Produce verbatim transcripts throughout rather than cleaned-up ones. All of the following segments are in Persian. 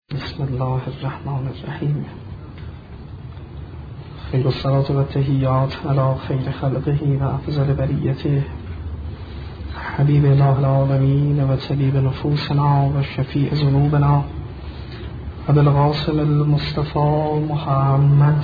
بسم الله الرحمن الرحیم. خیر الصلاة و التحیات علی خیر خلقه و افضل بریته حبیب الله العالمین و طبیب نفوسنا و شفیع ذنوبنا و بالقاسم المصطفى محمد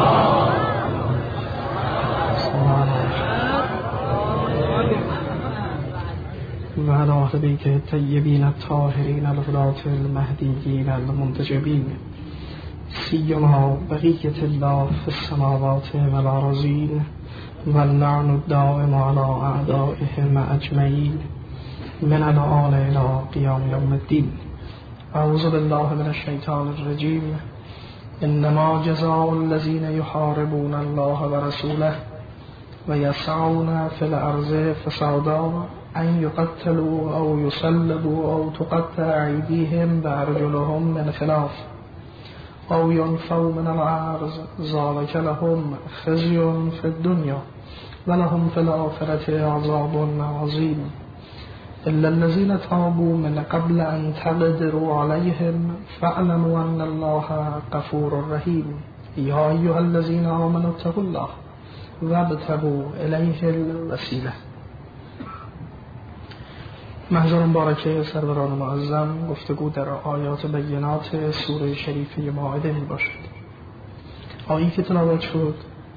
و علی اهل بیته الطیبین الطاهرین الهداة المهدیین المنتجبین سیما بقیة الله فی السماوات والارضین واللعن الدائم علی اعدائهم اجمعین من الآن الی قیام یوم الدین. اعوذ بالله من الشیطان الرجیم. انما جزاء الذین یحاربون الله ورسوله و یسعون فی الارض فسادا ان یقتلوا او یصلبوا او تقطع ایدیهم و ارجلهم من خلاف او ینفوا من الارض ذلک لهم خزی فی الدنیا و لهم فی الآخرة عذاب عظیم. الا الذین تابوا من قبل ان تقدروا علیهم فاعلموا ان الله غفور رحیم. یا ایها الذین آمنوا اتقوا الله وابتغوا الیه الوسیله. محضر مبارکه سروران معظم، گفتگو در آیات بینات سوره شریفه مائده می باشد. آیی که تلاوت شد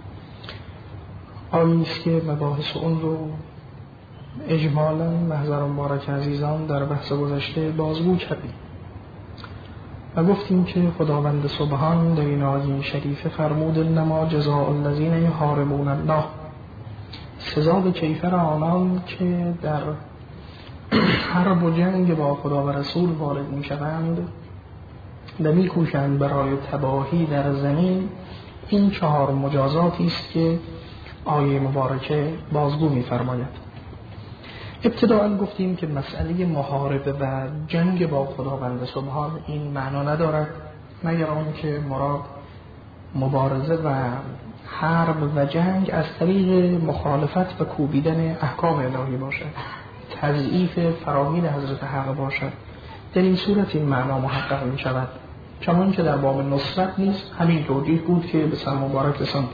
آیی است که مباحث اون رو اجمالا محضر مبارک عزیزان در بحث گذشته بازگو کردیم و گفتیم که خداوند سبحان در این آیه شریفه فرمود انما جزاء الذین یحاربون الله، سزا به کیفر آنان که در حرب و جنگ با خدا و رسول وارد می شوند و می کوشند برای تباهی در زمین. این چهار مجازاتی است که آیه مبارکه بازگو می فرماید. ابتداءً گفتیم که مسئله محاربه و جنگ با خداوند سبحان این معنا ندارد مگر آن که مراد مبارزه و حرب و جنگ از طریق مخالفت و کوبیدن احکام الهی باشد، تضعیف فراگیر حضرت حق باشد. در این صورت این معنا محقق می شود، چون که در باب نصرت نیست همین توجیه بود که به سر مبارک رساند.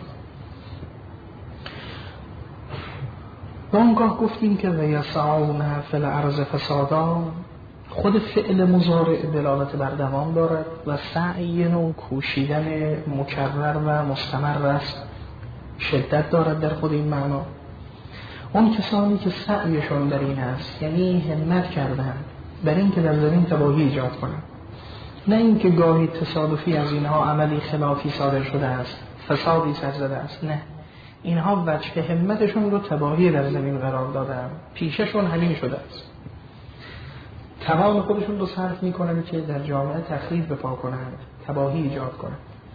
و اونگاه گفتیم که و یسعون فی الارض فسادا، خود فعل مضارع دلالت بر دوام دارد و سعی و کوشیدن مکرر و مستمر است، شدت دارد در خود این معنا. اون کسانی که سعیشون در این است، یعنی همت کردند بر این که در زمین تباهی ایجاد کنند، نه اینکه گاهی تصادفی از اینها عملی خلافی صادر شده است، فسادی سر زده است، نه، اینها وجه همتشون رو تباهی در زمین قرار دادن، پیششون همین شده است، توان خودشون رو صرف میکنند که در جامعه تخریب بپا کنند، تباهی ایجاد کنند.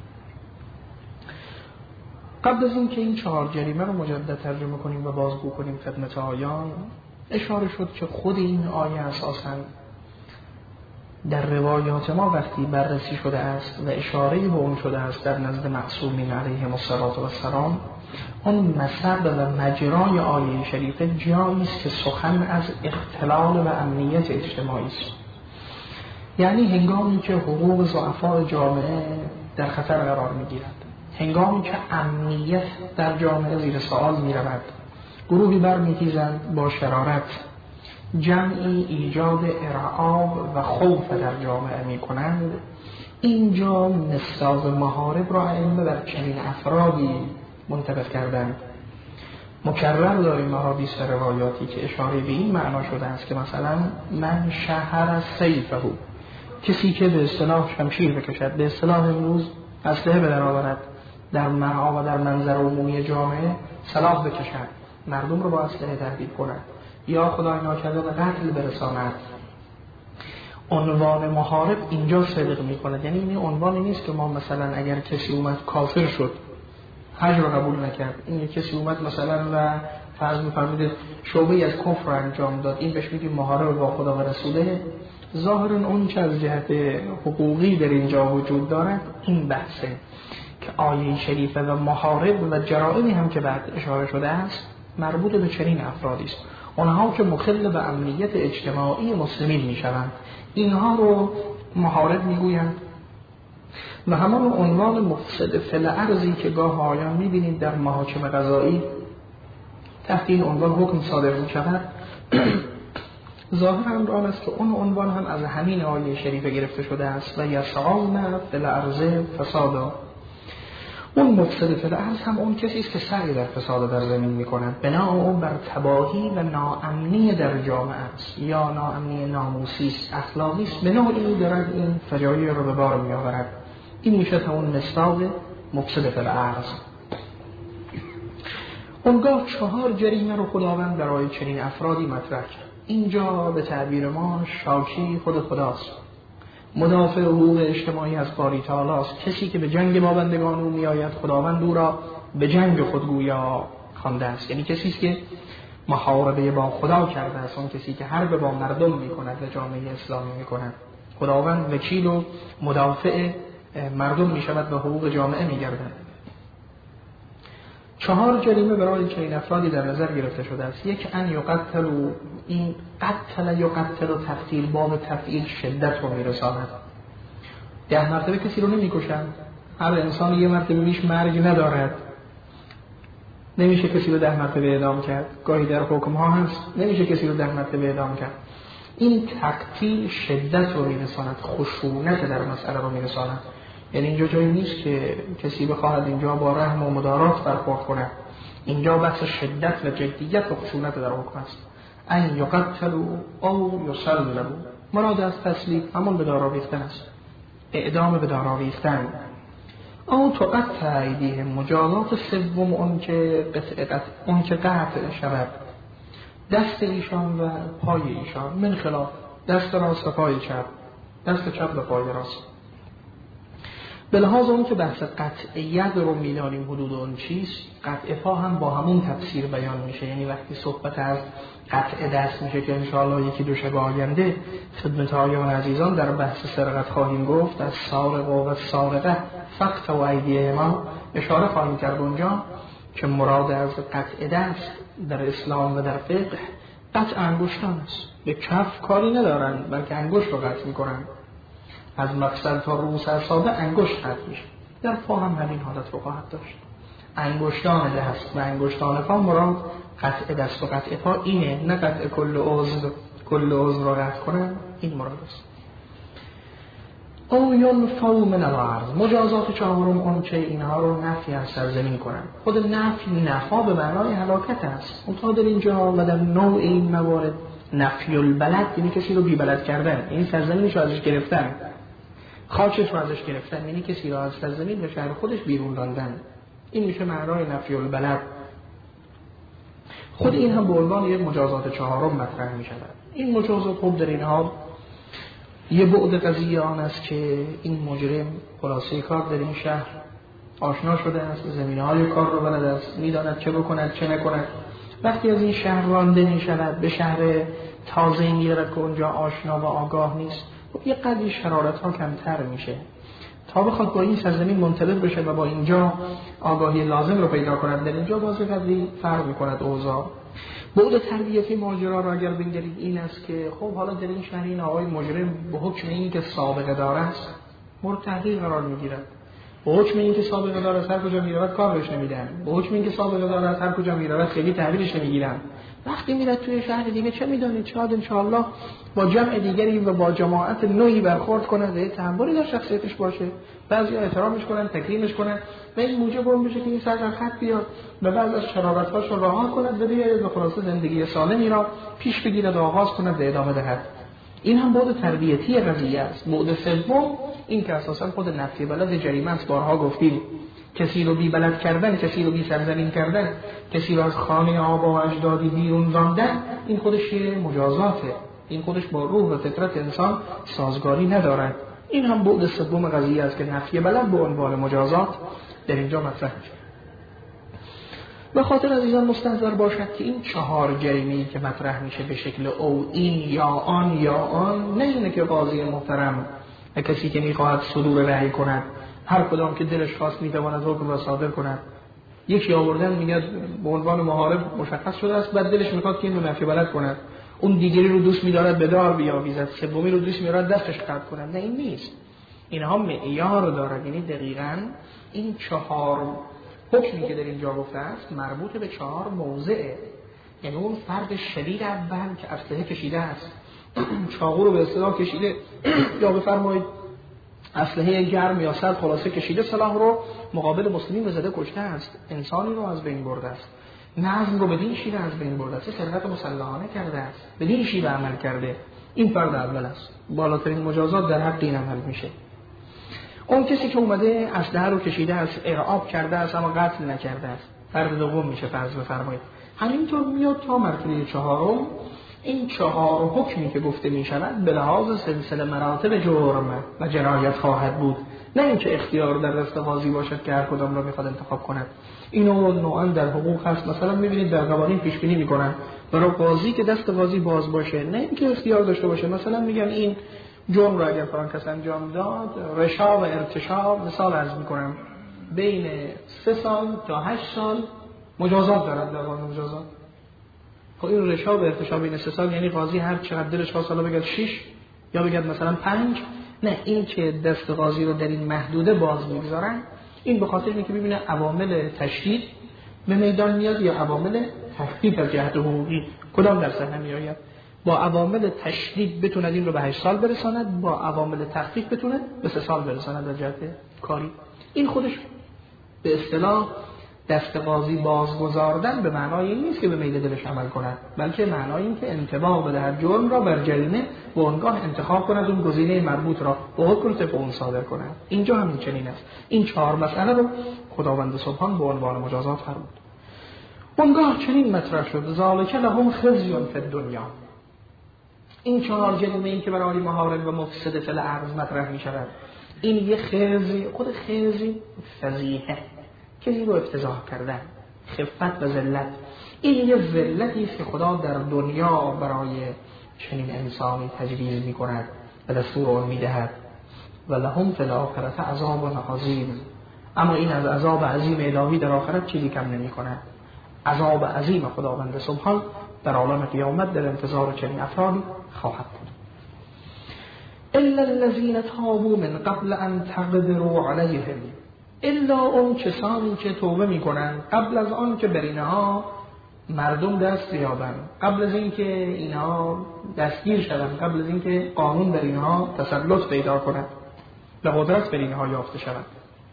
قبل از این که این چهار جریمه رو مجدد ترجمه کنیم و بازگو کنیم خدمت آیان، اشاره شد که خود این آیه اساساً در روایات ما وقتی بررسی شده است و اشاره به اون شده است در نزد معصومین علیهم السلام، اون مصب و مجرای آیه شریفه جایی است که سخن از اختلال و امنیت اجتماعی است. یعنی هنگامی که حقوق ضعفای جامعه در خطر قرار می‌گیرد، هنگامی که امنیت در جامعه زیر سوال می رود، گروهی برمی‌خیزند با شرارت، جمعی ایجاد ارعاب و خوف در جامعه می کنند، اینجا نصاب محارب را ائمه بر چنین افرادی منطبق کردند. مکرر داریم احادیث و روایاتی که اشاره به این معنا شده است که مثلا من شهر سیفه، کسی که به اصطلاح شمشیر بکشد، به اصطلاح امروز اسلحه به در آورد، در مرعا و در منظر عمومی جامعه سلاح بکشند، مردم رو با اسلحه تهدید کنند یا خدای ناکرده به قتل برساند. عنوان محارب اینجا صدق می‌کند. یعنی این عنوانی نیست که ما مثلا اگر کسی اومد کافر شد حج رو قبول نکرد، این کسی اومد مثلا و فرض می‌فرمایید شعبه‌ای از کفر انجام داد، این بهش میگیم محارب با خدا و رسوله. ظاهراً اون چه از جهت حقوقی در اینجا وجود دارد این بحثه که آیه شریفه و محارب و جرائمی هم که بعد اشاره شده است مربوط به چنین افرادی است، اونها که مخل به امنیت اجتماعی مسلمین میشوند. اینها رو محارب میگویند. و همان عنوان مفسد فی الارضی که گاه آیان میبینید در محاکم قضایی تحت این عنوان حکم صادر میشود، ظاهر امر آن است که اون عنوان هم از همین آیه شریفه گرفته شده است و یسعون فی الارض فسادا. اون مفسد فی الارض هم اون کسی است که سعی در فساد در زمین میکند، بنا اون بر تباهی و ناامنی در جامعه است، یا ناامنی ناموسی است، اخلاقی است، به نوعی دارد این فجایع رو به بار میآورد. این میشه همون مصداق مفسد فی الارض. اونگاه چهار جریمه رو خداوند برای چنین افرادی مطرح کرد. اینجا به تعبیر ما شاکی خود خداست، مدافع حقوق اجتماعی از باری تعالی است. کسی که به جنگ با بندگان او میآید خداوند او را به جنگ خود گویا خوانده است، یعنی کسی است که محاربه با خدا کرده است، اون کسی که حرب با مردم میکند و جامعه اسلامی میکند. خداوند وکیل و مدافع مردم میشود و حقوق جامعه میگردد. چهار جریمه برای چنین افرادی در نظر گرفته شده است. یک، ان یقتل، و این قتل یقتل و تقتیل باب تفعیل شدت رو میرساند. ده مرتبه کسی رو نمیکشند، هر انسان یه مرتبه بیش مرگ ندارد، نمیشه کسی رو ده مرتبه اعدام کرد. گاهی در حکم ها هست نمیشه کسی رو ده مرتبه اعدام کرد. این تقتیل شدت رو میرساند، خشونت در مسئله رو میرساند. یعنی اینجا جایی نیست که کسی بخواهد اینجا با رحم و مدارات برخورد کنه. اینجا بحث شدت و جدیت و خشونت در حکم است. ان یقتلوا او یصلبوا، مراد از تسلیب همون به دار آویختن است، اعدام به دار آویختن. او تقطع ایدیهم، مجازات سوم اون که قطع اون که قطع شود دست ایشان و پای ایشان، من خلاف دست راست و پای چپ، دست چپ و پای راست. به لحاظ اون که بحث قطع ید رو میدانیم حدود اون چیست، قطع پا هم با همون تفسیر بیان میشه. یعنی وقتی صحبت از قطع دست میشه که انشاءالله یکی دو شب آینده خدمت آیان عزیزان در بحث سرقت خواهیم گفت، از سارق و سارقه فقط و ایدیه ما اشاره خواهیم کرد اونجا که مراد از قطع دست در اسلام و در فقه قطع انگشتان است. به کف کاری ندارن بلکه انگشت رو قطع میکنن، از مفصل تا رؤوس اعصاب انگشت قطع میشه. در پا هم همین حالت رو خواهد داشت. انگشتان دست و انگشتان پا مراد قطع دست و قطع پا اینه، نه قطع کل عضو، کل عضو را قطع کنن، این مراد است. او ینفوا من الارض، مجازات چهارم اون که اینها رو نفی از سرزمین کنن. خود نفی نفا به معنای هلاکت است. اونطور در اینجا و در نوع این موارد نفی البلد یعنی کسی رو بی بلد کردن، این سرزمینش رو ازش گرفتن، خاکش رو ازش گرفتن، یعنی کسی رو از سرزمین به شهر خودش بیرون راندن. این میشه معنای نفی البلد. خود این هم به عنوان یک مجازات چهارم مطرح می شود. این مجازات خوب در اینها یه بعد قضیه آن است که این مجرم خلاصه کار در این شهر آشنا شده است، زمینه های کار رو بلد است، میداند چه بکند چه نکند. وقتی از این شهر رانده می شود به شهر تازه می رود که اونجا آشنا و آگاه نیست، یه قدری شرارت ها کمتر میشه تا بخواد با این سرزمین منطبق بشه و با اینجا آگاهی لازم رو پیدا کند. در اینجا باز قدری فرق میکند اوضاع. بعد تربیتی ماجرا رو اگر بنگرید این است که خب حالا در این شهر این آقای مجرم به حکم این که سابقه دار است مورد تحقیق قرار میگیرد، به حکم این که سابقه دار است هر کجا میرود کارش نمیدن، به حکم این که سابقه دار است هر کجا میرود خیلی تحویلش نمیگیرن. وقتی میرد توی شهر دیگه چه میدونید شاید انشاءالله با جمع دیگری و با جماعت نوعی برخورد کنه و تحولی در شخصیتش باشه، بعضی احترامش کنن، تکریمش کنن و این موجب اون بشه که این سر در خط بیاد و بعض از شرارت‌هاش رو رها کند و دیگه به خلاصه زندگی سالمی را پیش بگیرد و آغاز کند و ادامه دهد. این هم بعد تربیتی قضیه است. بعد سوم این که اساسا خود نفی بلد جریمه است. بارها گفتیم کسی رو بی بلد کردن، کسی رو بی سرزمین کردن، کسی رو از خانه آبا و اجدادی بیرون راندن، این خودش یه مجازاته، این خودش با روح و فطرت انسان سازگاری ندارد. این هم بعد سوم قضیه است که نفی بلد به عنوان مجازات در اینجا مطرح میشه. به خاطر عزیزان مستحضر باشد که این چهار جریمه‌ای که مطرح میشه به شکل او این یا آن یا آن، نه اینه که قاضی محترم و کسی که میخواهد صدور رأی کند هر کدام که دلش خواست میتواند حکم را صادر کند. یکی آوردن میگه به عنوان محارب مشخص شده است، بعد دلش میخواد که این رو نفی بلد کند، اون دیگری رو دوست می‌دارد به دار بیاویزد، سومی رو دوست می‌دارد دستش قطع کند. نه این نیست. اینها معیار دارد. یعنی دقیقاً این چهار حکمی که در اینجا گفته است مربوط به چهار موضعه. یعنی اون فرد شدید اول که اسلحه کشیده است، چاقو رو به اصطلاح کشیده، یا بفرمایید اسلحه گرم یا سرد خلاصه کشیده، سلاح رو مقابل مسلمین زده کشته است، انسانی رو از بین برده است، نظم رو بدین شیوه از بین برده است، سرقت مسلحانه کرده است، بدین شیوه عمل کرده. این فرد اول است. بالاترین مجازات در حق این عمل میشه. اون کسی که اومده اسلحه رو کشیده است، ارعاب کرده است اما قتل نکرده است، فرد دوم میشه فرض بفرمایید. همینطور میاد تا مرتبه چهارم. این چهار حکمی که گفته می شود به لحاظ سلسله مراتب جرم و جنایت خواهد بود، نه اینکه اختیار در دست قاضی باشد که هر کدام را میخواد انتخاب کند. اینو نوعا در حقوق هست. مثلا میبینید در قوانین پیش بینی میکنن برای قاضی که دست قاضی باز باشه، نه اینکه اختیار داشته باشه. مثلا میگن این جرم را اگر فلان کس انجام داد، رشا و ارتشا، مثال عرض میکنم، بین سه سال تا هشت سال مجازات دارد در قانون مجازات. خب این رشا و ارتشا بین سه سال یعنی قاضی هر چقدر دلش خواست سالا بگد شش یا بگد مثلا پنج. نه، این که دست قاضی رو در این محدوده باز میگذارن، این به خاطر اینه که ببینه عوامل تشدید به میدان میاد یا عوامل تخفیف از جهت حقوقی کدام در صحنه میآید. با عوامل تشدید بتوند این رو به هشت سال برساند، با عوامل تخفیف بتوند به سه سال برساند از جهت کاری. این خودش به اصطلاح دست قاضی بازگذاردن به معنای این نیست که به میل دلش عمل کند، بلکه معنای این که انطباق بدهد جرم را بر جریمه و آنگاه انتخاب کند اون گزینه مربوط را به حکم طبق اون صادر کند. اینجا همین چنین است. این چهار مسئله رو خداوند سبحان به عنوان مجازات فرمود. اونگاه چنین مطرح شد ذالک لهم خزی فی الدنیا. این چهار جریمه این که برای محارب و مفسد فی الارض مطرح می شود، این یه خزی، خود خزی فضیحه، کسی رو افتضاح کردن، خفت و ذلت. این یه ذلتی است که خدا در دنیا برای چنین انسانی تجویز می کند و دستور اون می دهد. و لهم فی الاخرة عذاب عظیم. اما این از عذاب عظیم الهی در آخرت چیزی کم نمی کند. عذاب عظیم خداوند سبحان در عالم قیامت در انتظار چنین افرادی خواهد بود. الا الذين تابوا من قبل ان تقدروا عليهم. الا اون کسانی که توبه میکنن قبل از آن که بر اینها مردم دست بیابند، قبل از این که اینها دستگیر شوند، قبل از این که قانون بر اینها تسلط پیدا کند و قدرت بر اینها یافته شود.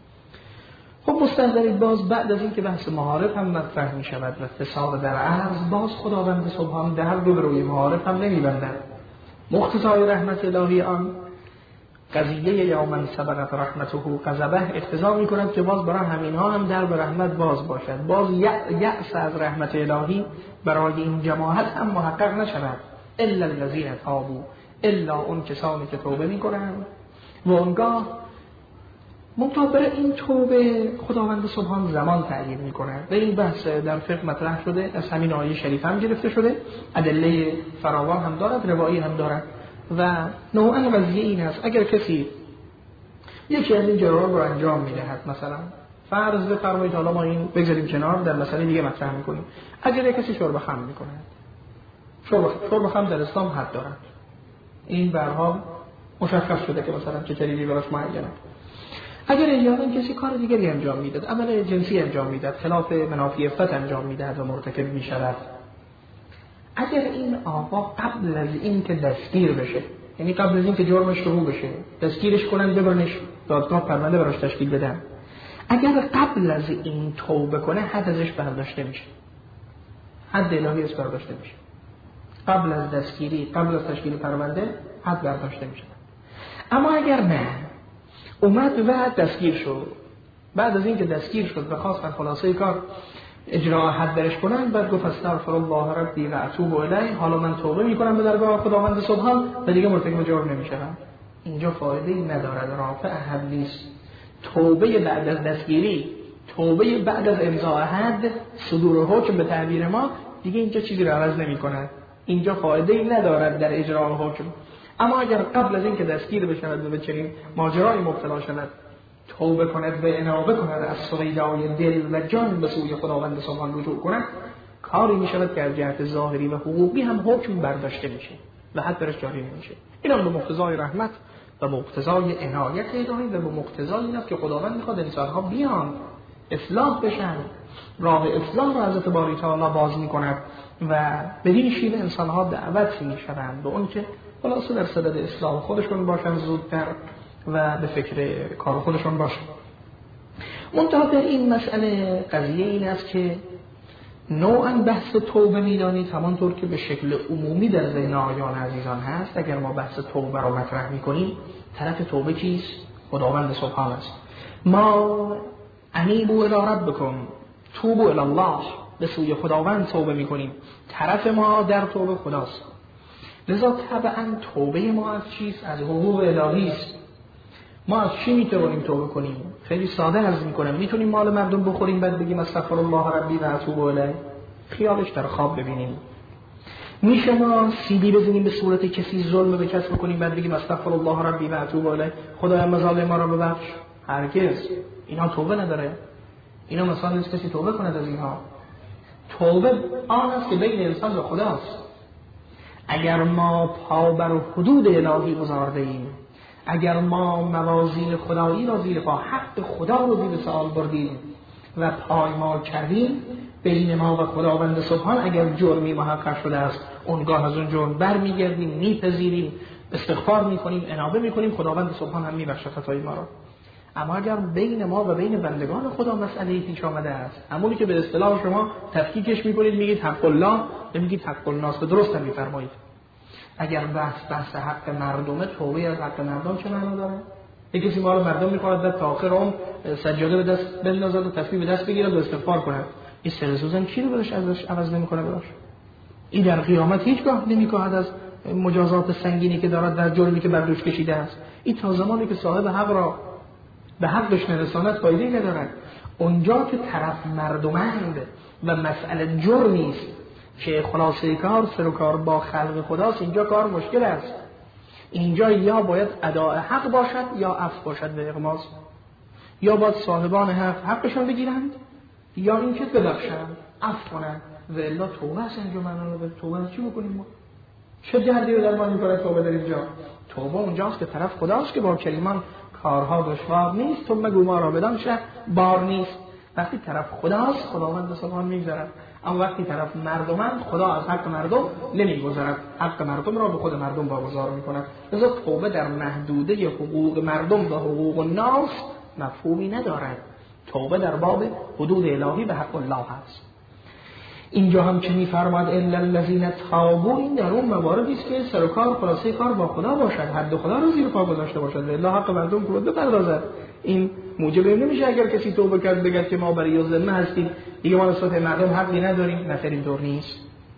خب مستحضرید باز بعد از این که بحث محارب هم مطرح می شود و فساد در عرض، باز خداوند سبحان در دو روی محارب هم نمی بندد. مقتضای رحمت الهی آن قضیه یا من سبقت رحمته غضبه اقتضا می کند که باز برای همین ها هم در به رحمت باز باشد. باز یأس از رحمت الهی برای این جماعت هم محقق نشود. الا الذین تابوا، الا اون کسانی که توبه می کنند و اونگاه مطابق این توبه خداوند سبحان زمان تعیین می کند. و این بحث در فقه مطرح شده، از همین آیه شریف هم گرفته شده، ادله فراوان هم دارد، روایی هم دارد. و نوعا قضیه این است اگر کسی یکی از این جرائم رو انجام میدهد، مثلا فرض بفرمایید، حالا ما این بگذاریم کنار، در مسئله دیگه مطرح میکنیم، اگر کسی شرب خمر میکنه، شرب شرب خمر در اسلام حد دارد، این به هر حال مشخص شده که مثلا چه دلیلی براش معینه. اگر احیانا کسی کار دیگری انجام میداد، عمل جنسی انجام میداد، خلاف منافی عفت انجام میدهد و مرتکب میشود، اگر این آقا قبل از این که دستگیر بشه، یعنی قبل از این که جرمش شروع بشه، دستگیرش کنن، ببرنش دادگاه، پرونده براش تشکیل بدن، اگر قبل از این توبه کنه حد ازش برداشته میشه، حد الهی از برداشته میشه. قبل از دستگیری، قبل از تشکیل پرونده حد برداشته میشه. اما اگر نه، اومد و دستگیر شد، بعد از این که دستگیر شد و خواستن خلاصه کار اجرا حد درش کنن، بعد گفت استغفر الله ربی و اتوب الیه، حالا من توبه میکنم به درگاه خداوند سبحان و دیگه مرتکب جرم نمیشم، اینجا فایده ای ندارد، رافع حد نیست. توبه بعد از دستگیری، توبه بعد از امضاء حد، صدور حکم به تعبیر ما، دیگه اینجا چیزی رو عوض نمیکنه، اینجا فایده ای ندارد در اجرا حکم. اما اگر قبل از این که دستگیر بشود و به چنین ماجرای مبتلا شود توبه کند و انابه کند، از سویدای دل و جان به سوی خداوند سبحان رجوع کند، کاری می شود که از جهت ظاهری و حقوقی هم حکم برداشته میشه و حد برش جاری نمیشه. این هم به مقتضای رحمت و به مقتضای عنایت الهی و به مقتضای این است که خداوند میخواد انسان‌ها بیان اصلاح بشن، راه اصلاح را حضرت باری تعالی باز میکند و بدین شیوه انسان‌ها دعوت میشوند به اون که خلاصه در صدد اصلاح خودشون باشن زودتر و به فکر کار خودشون باشن. منتها در این مسئله قضیه این است که نوعاً بحث توبه میدانید همانطور که به شکل عمومی در ذهن آیان عزیزان هست. اگر ما بحث توبه رو مطرح میکنیم طرف توبه کیست؟ خداوند سبحان است. ما انیبوا الی ربکم توبوا الی الله، به سوی خداوند توبه میکنیم، طرف ما در توبه خداست. لذا طبعاً توبه ما از چیست؟ از حقوق الهی است. ما از چی میتونیم توبه کنیم؟ خیلی ساده عرض میکنم. میتونیم مال مردم بخوریم بعد بگیم استغفر الله ربی و اتوب الیه، خیالش در خواب ببینیم؟ میشه ما سیدی بزنیم به صورت کسی ظلم به کس بکنیم بعد بگیم استغفر الله ربی و اتوب الیه، خدایا مظالم ما را ببخش؟ هرگز. اینا توبه نداره. اینا مثلا نیست کسی توبه کند از اینها. توبه آن است که بین انسان و خداست. اگر ما پا بر حدود الهی گذارده ایم، اگر ما موازین خدایی را زیر پا، حق خدا رو زیر سوال بردیم و پایمال کردیم، بین ما و خداوند سبحان اگر جرمی محقق شده است، اونگاه از اون جرم برمیگردیم، میپذیریم، استغفار میکنیم، انابه میکنیم، خداوند سبحان هم میبخشد خطای ما را. اما اگر بین ما و بین بندگان خدا مسئله پیش آمده است، همونی که به اصطلاح شما تفکیکش میکنید میگید حق الله، نمیگید حق الناس، درست هم میفرمایید. اگر بحث بحث حق مردمه، توبه از حق مردم چه معنا داره؟ یک کسی مال مردم میخواد بعد تا آخر اون سجاده به دست بندازد و تسبیح به دست بگیرد و استغفار کند، این سرسوزن کی رو برش ازش عوض نمیکنه براش؟ این در قیامت هیچگاه نمیکاهد از مجازات سنگینی که دارد در جرمی که بر دوش کشیده است. این تا زمانی که صاحب حق را به حقش نرساند فایده ندارد. اونجا که طرف مردمند و مسئله جرمی است که خلاصه کار سر و کار با خلق خداست، اینجا کار مشکل است. اینجا یا باید اداء حق باشد یا عفو باشد به اغماض، یا باید صاحبان حق حقشان بگیرند یا این که ببخشند، عفو کنند. و الا توبه است اینجا معنا نداره. توبه چی بکنیم ما؟ چه دردی رو در ما میکنه توبه در اینجا؟ توبه اونجاست که طرف خداست که با کلمان کارها دشوار نیست، تو مگو ما را بدان شه بار نیست. وقتی طرف خداست خداوند سبحان میگذارد، اما وقتی طرف مردمند خدا از حق مردم نمیگذارد، حق مردم را به خود مردم واگذار میکند. لذا توبه در محدوده حقوق مردم و حقوق الناس مفهومی ندارد. توبه در باب حدود الهی و حق الله هست. اینجا هم که میفرماد الا الذین تابوا، این در اون مواردی است که سر و کار خلاصه کار با خدا باشد، حد خدا رو زیر پا گذاشته باشد، الا حق مردم رو بپردازد. این موجب نمیشه اگر کسی توبه کرد بگه که ما برای ذمه هستیم دیگه ما نسبت مردم حقی نداریم. مثلا اینطور نیست.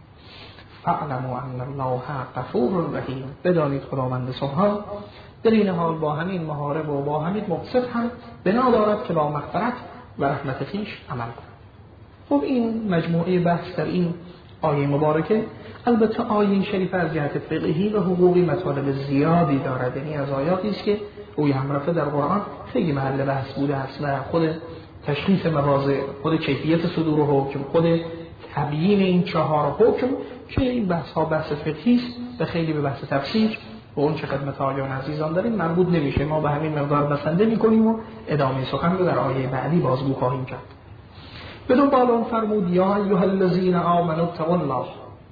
فاعلموا ان الله غفور رحیم، بدانید خداوند سبحان در این حال با همین محارب و با همین مقصد هم بنا دارد که با مغفرت و رحمت خویش عمل کند. خب این مجموعه بحث در این آیه مبارکه، البته آیه شریفه از جهت فقهی و حقوقی مطالب زیادی دارد. یعنی از آیاتی است که روی هم رفته در قرآن خیلی محل بحث بوده است و خود تشخیص مواضع، خود کیفیت صدور و حکم، خود تبیین این چهار حکم که این بحث ها بحث فقهی است و خیلی به بحث تفسیر و اون چه خدمت آیان عزیزان داریم مربوط نمیشه. ما به همین مقدار بسنده میکنیم و ادامه سخن رو در آیه بعدی بازگو خواهیم کرد. بدون بالون فرمود یا ایها الذین آمنوا اتقوا الله،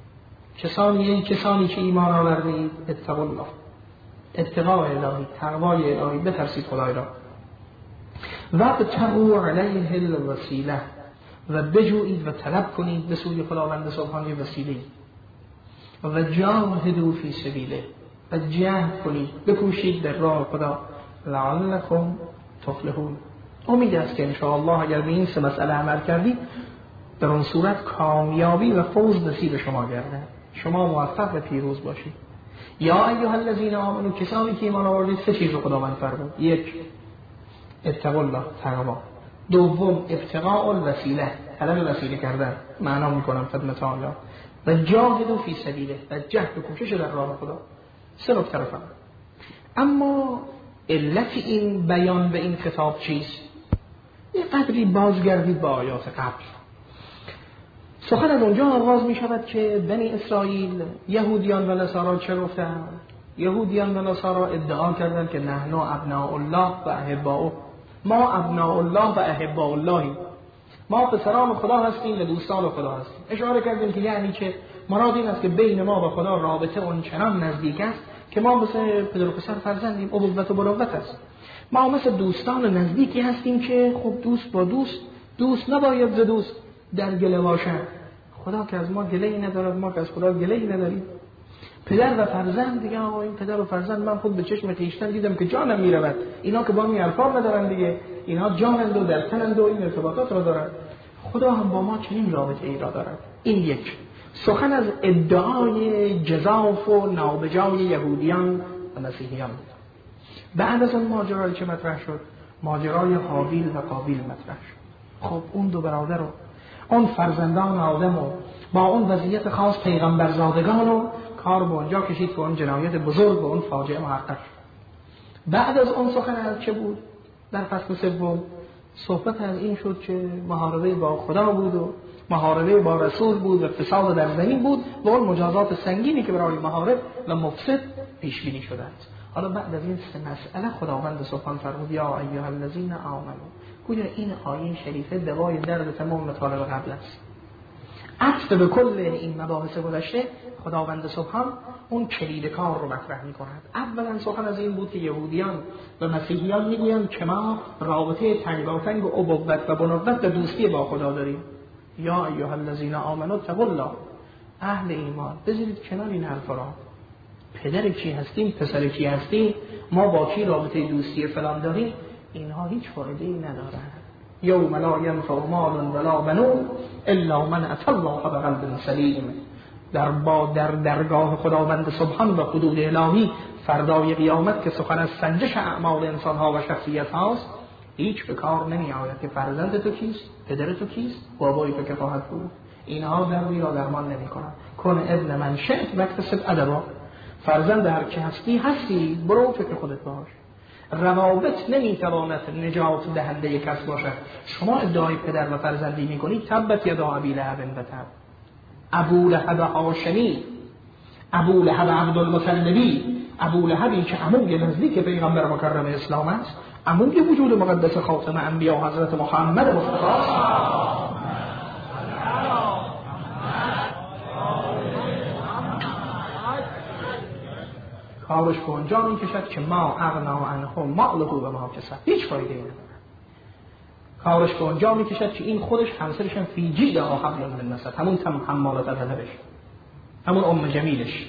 کسانی کسانی که ایمان آورده اید، اتقوا الله، اتقاء الهی، تقوای الهی، بترسید خدای را. وابتغوا علیه الوسیله، و بجویید و طلب کنید به سوی خداوند سبحانه وسیله. و جاهدوا فی سبیله، و جهد کنید، بکوشید در راه خدا. لعلکم تفلحون، امید است که انشاءالله اگر به این سه مسئله عمل کردید در اون صورت کامیابی و فوز نصیب شما گردد، شما موفق و پیروز باشید. یا ایها الذین آمنوا، کسانی که ایمان آوردید سه چیز رو خداوند فرمود. یک، اتقوا الله، تقوا. دوم، ابتغاء الوسیله، طلب وسیله کردن، معنا میکنم خدمت آنها. و جاهدوا فی سبیله، و جهد و کوشش در راه خدا. سه نکته رو فرمود. اما علت این بیان به این خطاب چیست؟ یه قدری بازگردید با آیات قبل. سخن از اونجا آغاز می شود که بنی اسرائیل، یهودیان و نصارا چه گفتند؟ یهودیان و نصارا ادعا کردند که نحن ابناء الله و احباؤه، ما ابناء الله و احباء اللهیم، ما پسران خدا هستیم و دوستان خدا هستیم. اشاره کردیم که یعنی که مراد این است که بین ما و خدا رابطه اونچنان نزدیک است که ما مثل پدر و پسر فرزندیم، ابوت و بنوت است. ما مثل دوستان نزدیکی هستیم که خب دوست با دوست، دوست نباید ز دوست در گله باشند. خدا که از ما گله‌ای ندارد، ما که از خدا گله‌ای نداریم. پدر و فرزند دیگه، آقا این پدر و فرزند من خود به چشم خویشتن دیدم که جانم میرود، اینا که با می الفاظ ندارن دیگه، اینا جانند و در تنند و این ارتباطات را دارن. خدا هم با ما چنین رابطه ای را دارد. این یک سخن از ادعای جزاف و نابجای یهودیان و مسیحیان بود. بعد از اون ماجرای چه مطرح شد؟ ماجرای هابیل و قابیل مطرح شد. خب اون دو برادر رو، اون فرزندان آدم رو با اون وضعیت خاص پیغمبرزادگان رو کار به اونجا کشید که اون جنایت بزرگ و اون فاجعه محقق شد. بعد از اون سخن از چه بود؟ در فصل سوم صحبت از این شد که محاربه با خدا بود و محاربه با رسول بود و فساد در زمین بود و اون مجازات سنگینی که برای محارب و مفسد پیش بینی شده است. حالا بعد از این سه مسئله خداوند سبحان فرمود یا ایها الذین آمنوا. گویا این آیه شریفه دوای درد تمام مطالب قبل است. عطف به کل این مباحث گذشته خداوند سبحان اون کلید کار رو مطرح می کند. اولا سخن از این بود که یهودیان و مسیحیان میگویند که ما رابطه تنگاتنگ و ابوت و بنوت و دوستی با خدا داریم. یا ایها الذین آمنوا اتقوا الله. اهل ایمان بذارید کنار این حرفا را. پدر کی هستیم، پسر کی هستیم، ما با کی رابطه دوستی فلان داریم، اینها هیچ فایده‌ای ندارند. یوم لا ینفع مال ولا بنون الا من اتى الله بقلب سلیم. در با در درگاه خداوند سبحان و حدود الهی فردای قیامت که سخن از سنجش اعمال انسان ها و شخصیت هاست، هیچ به کار نمی آید که فرزند تو کیست، پدر تو کیست، بابای تو که خواهد بود. اینها دردی را درمان نمی کنند. کن ابن من شئت واکتسب ادبا. فرزند هر کی هستی هستی، برو فکر خودت باش. روابط نمیتواند نجات دهنده کس باشد. شما ادعای پدر و فرزندی میکنید، تبت یدا ابی لهب و تب. ابو لهب هاشمی، ابو لهب عبدالمطلبی، ابو لهبی که عموی نزدیک پیغمبر مکرم اسلام است، عموی وجود مقدس خاتم انبیا حضرت محمد مصطفی است. کارش به اونجا می کشد که ما اغنا عنه ماله و ما کسب، هیچ فایده ای نداره. کارش به اونجا می کشد که این خودش همسرش هم فی جیدها حبل من مسد، همون تم حمالت الحطبش، همون ام جمیلش.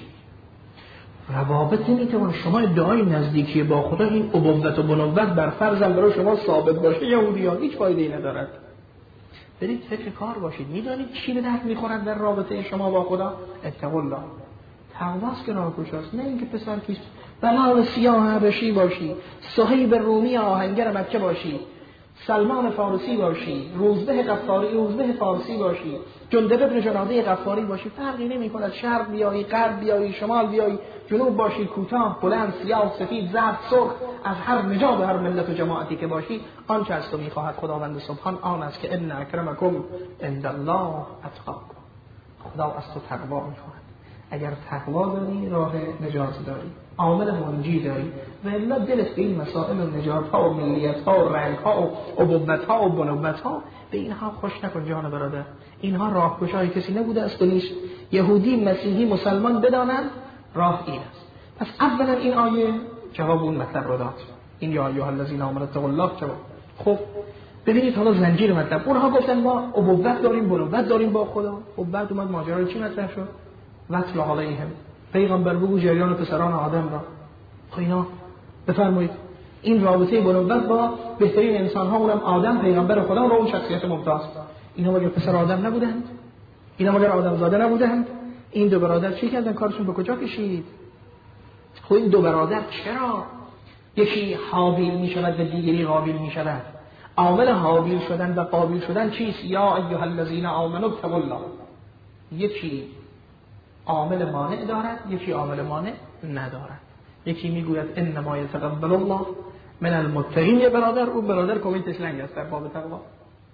روابط نمیتونه شما ادعای نزدیکی با خدا این ابوت و بنوت بر فرضم برای شما ثابت باشه، یهودیان هیچ فایده ای ندارد. برید فکر کار باشید. میدانید چی به درد میخورد در رابطه شما با خدا؟ اتقوا الله. تقواست که راهگشاست، نه اینکه پسر کیست بلال سیاه حبشی باشی، صهیب رومی آهنگر مکه باشی، سلمان فارسی باشی، روزبه غفاری روزبه فارسی باشی، جندب ابن جناده غفاری باشی، فرقی نمی‌کند. شرق بیایی، غرب بیایی، شمال بیایی، جنوب باشی، کوتاه، بلند، سیاه، سفید، زرد، سرخ، از هر نژاد و هر ملت و جماعتی که باشی، آنچه از تو می‌خواهد خداوند سبحان آن است که ان اکرمکم عند الله اتقاکم. خدا از تو تقوا می‌خواهد. اگر تقوا داری راه نجات داری، عامل منجی داری، و الا دلت به این مسائل و نجات ها و ملیت ها و رنگ ها و ابوت ها و بنوت ها به اینها خوش نکن جان برادر. اینها راهگشای کسی نبوده است و نیست. یهودی، مسیحی، مسلمان بدانند راه این است. پس اولا این آیه جواب اون مطلب رو داد. این یا ایها الذین آمنوا اتقوا الله جواب. خب ببینید حالا زنجیر مطلب. اونها گفتن ما ابوت داریم، بنوت داریم با خدا. خب بعد اومد ماجرا چی مطرح شد؟ وصل علیهم. پیغمبر بگو جریان پسران آدم را. خب اینا بفرمایید این رابطه بنوت با بهترین انسان ها، اونم آدم پیغمبر خدا و اون شخصیت ممتاز، اینا مگر پسر آدم نبودند؟ اینا مگر آدم زاده نبودند؟ این دو برادر چی کردن؟ کارشون به کجا کشید؟ خب این دو برادر چرا یکی حابیل می شود و دیگری قابیل می شود؟ عامل حابیل شدن و قابیل شدن چیست؟ یا ایها الذین آمنوا اتقوا الله. یکی عامل مانع دارد، یکی عامل مانع ندارد. یکی میگوید انما یتقبل الله من المتقین، برادر اون برادر کومنتش لنگ است در باب تقوا.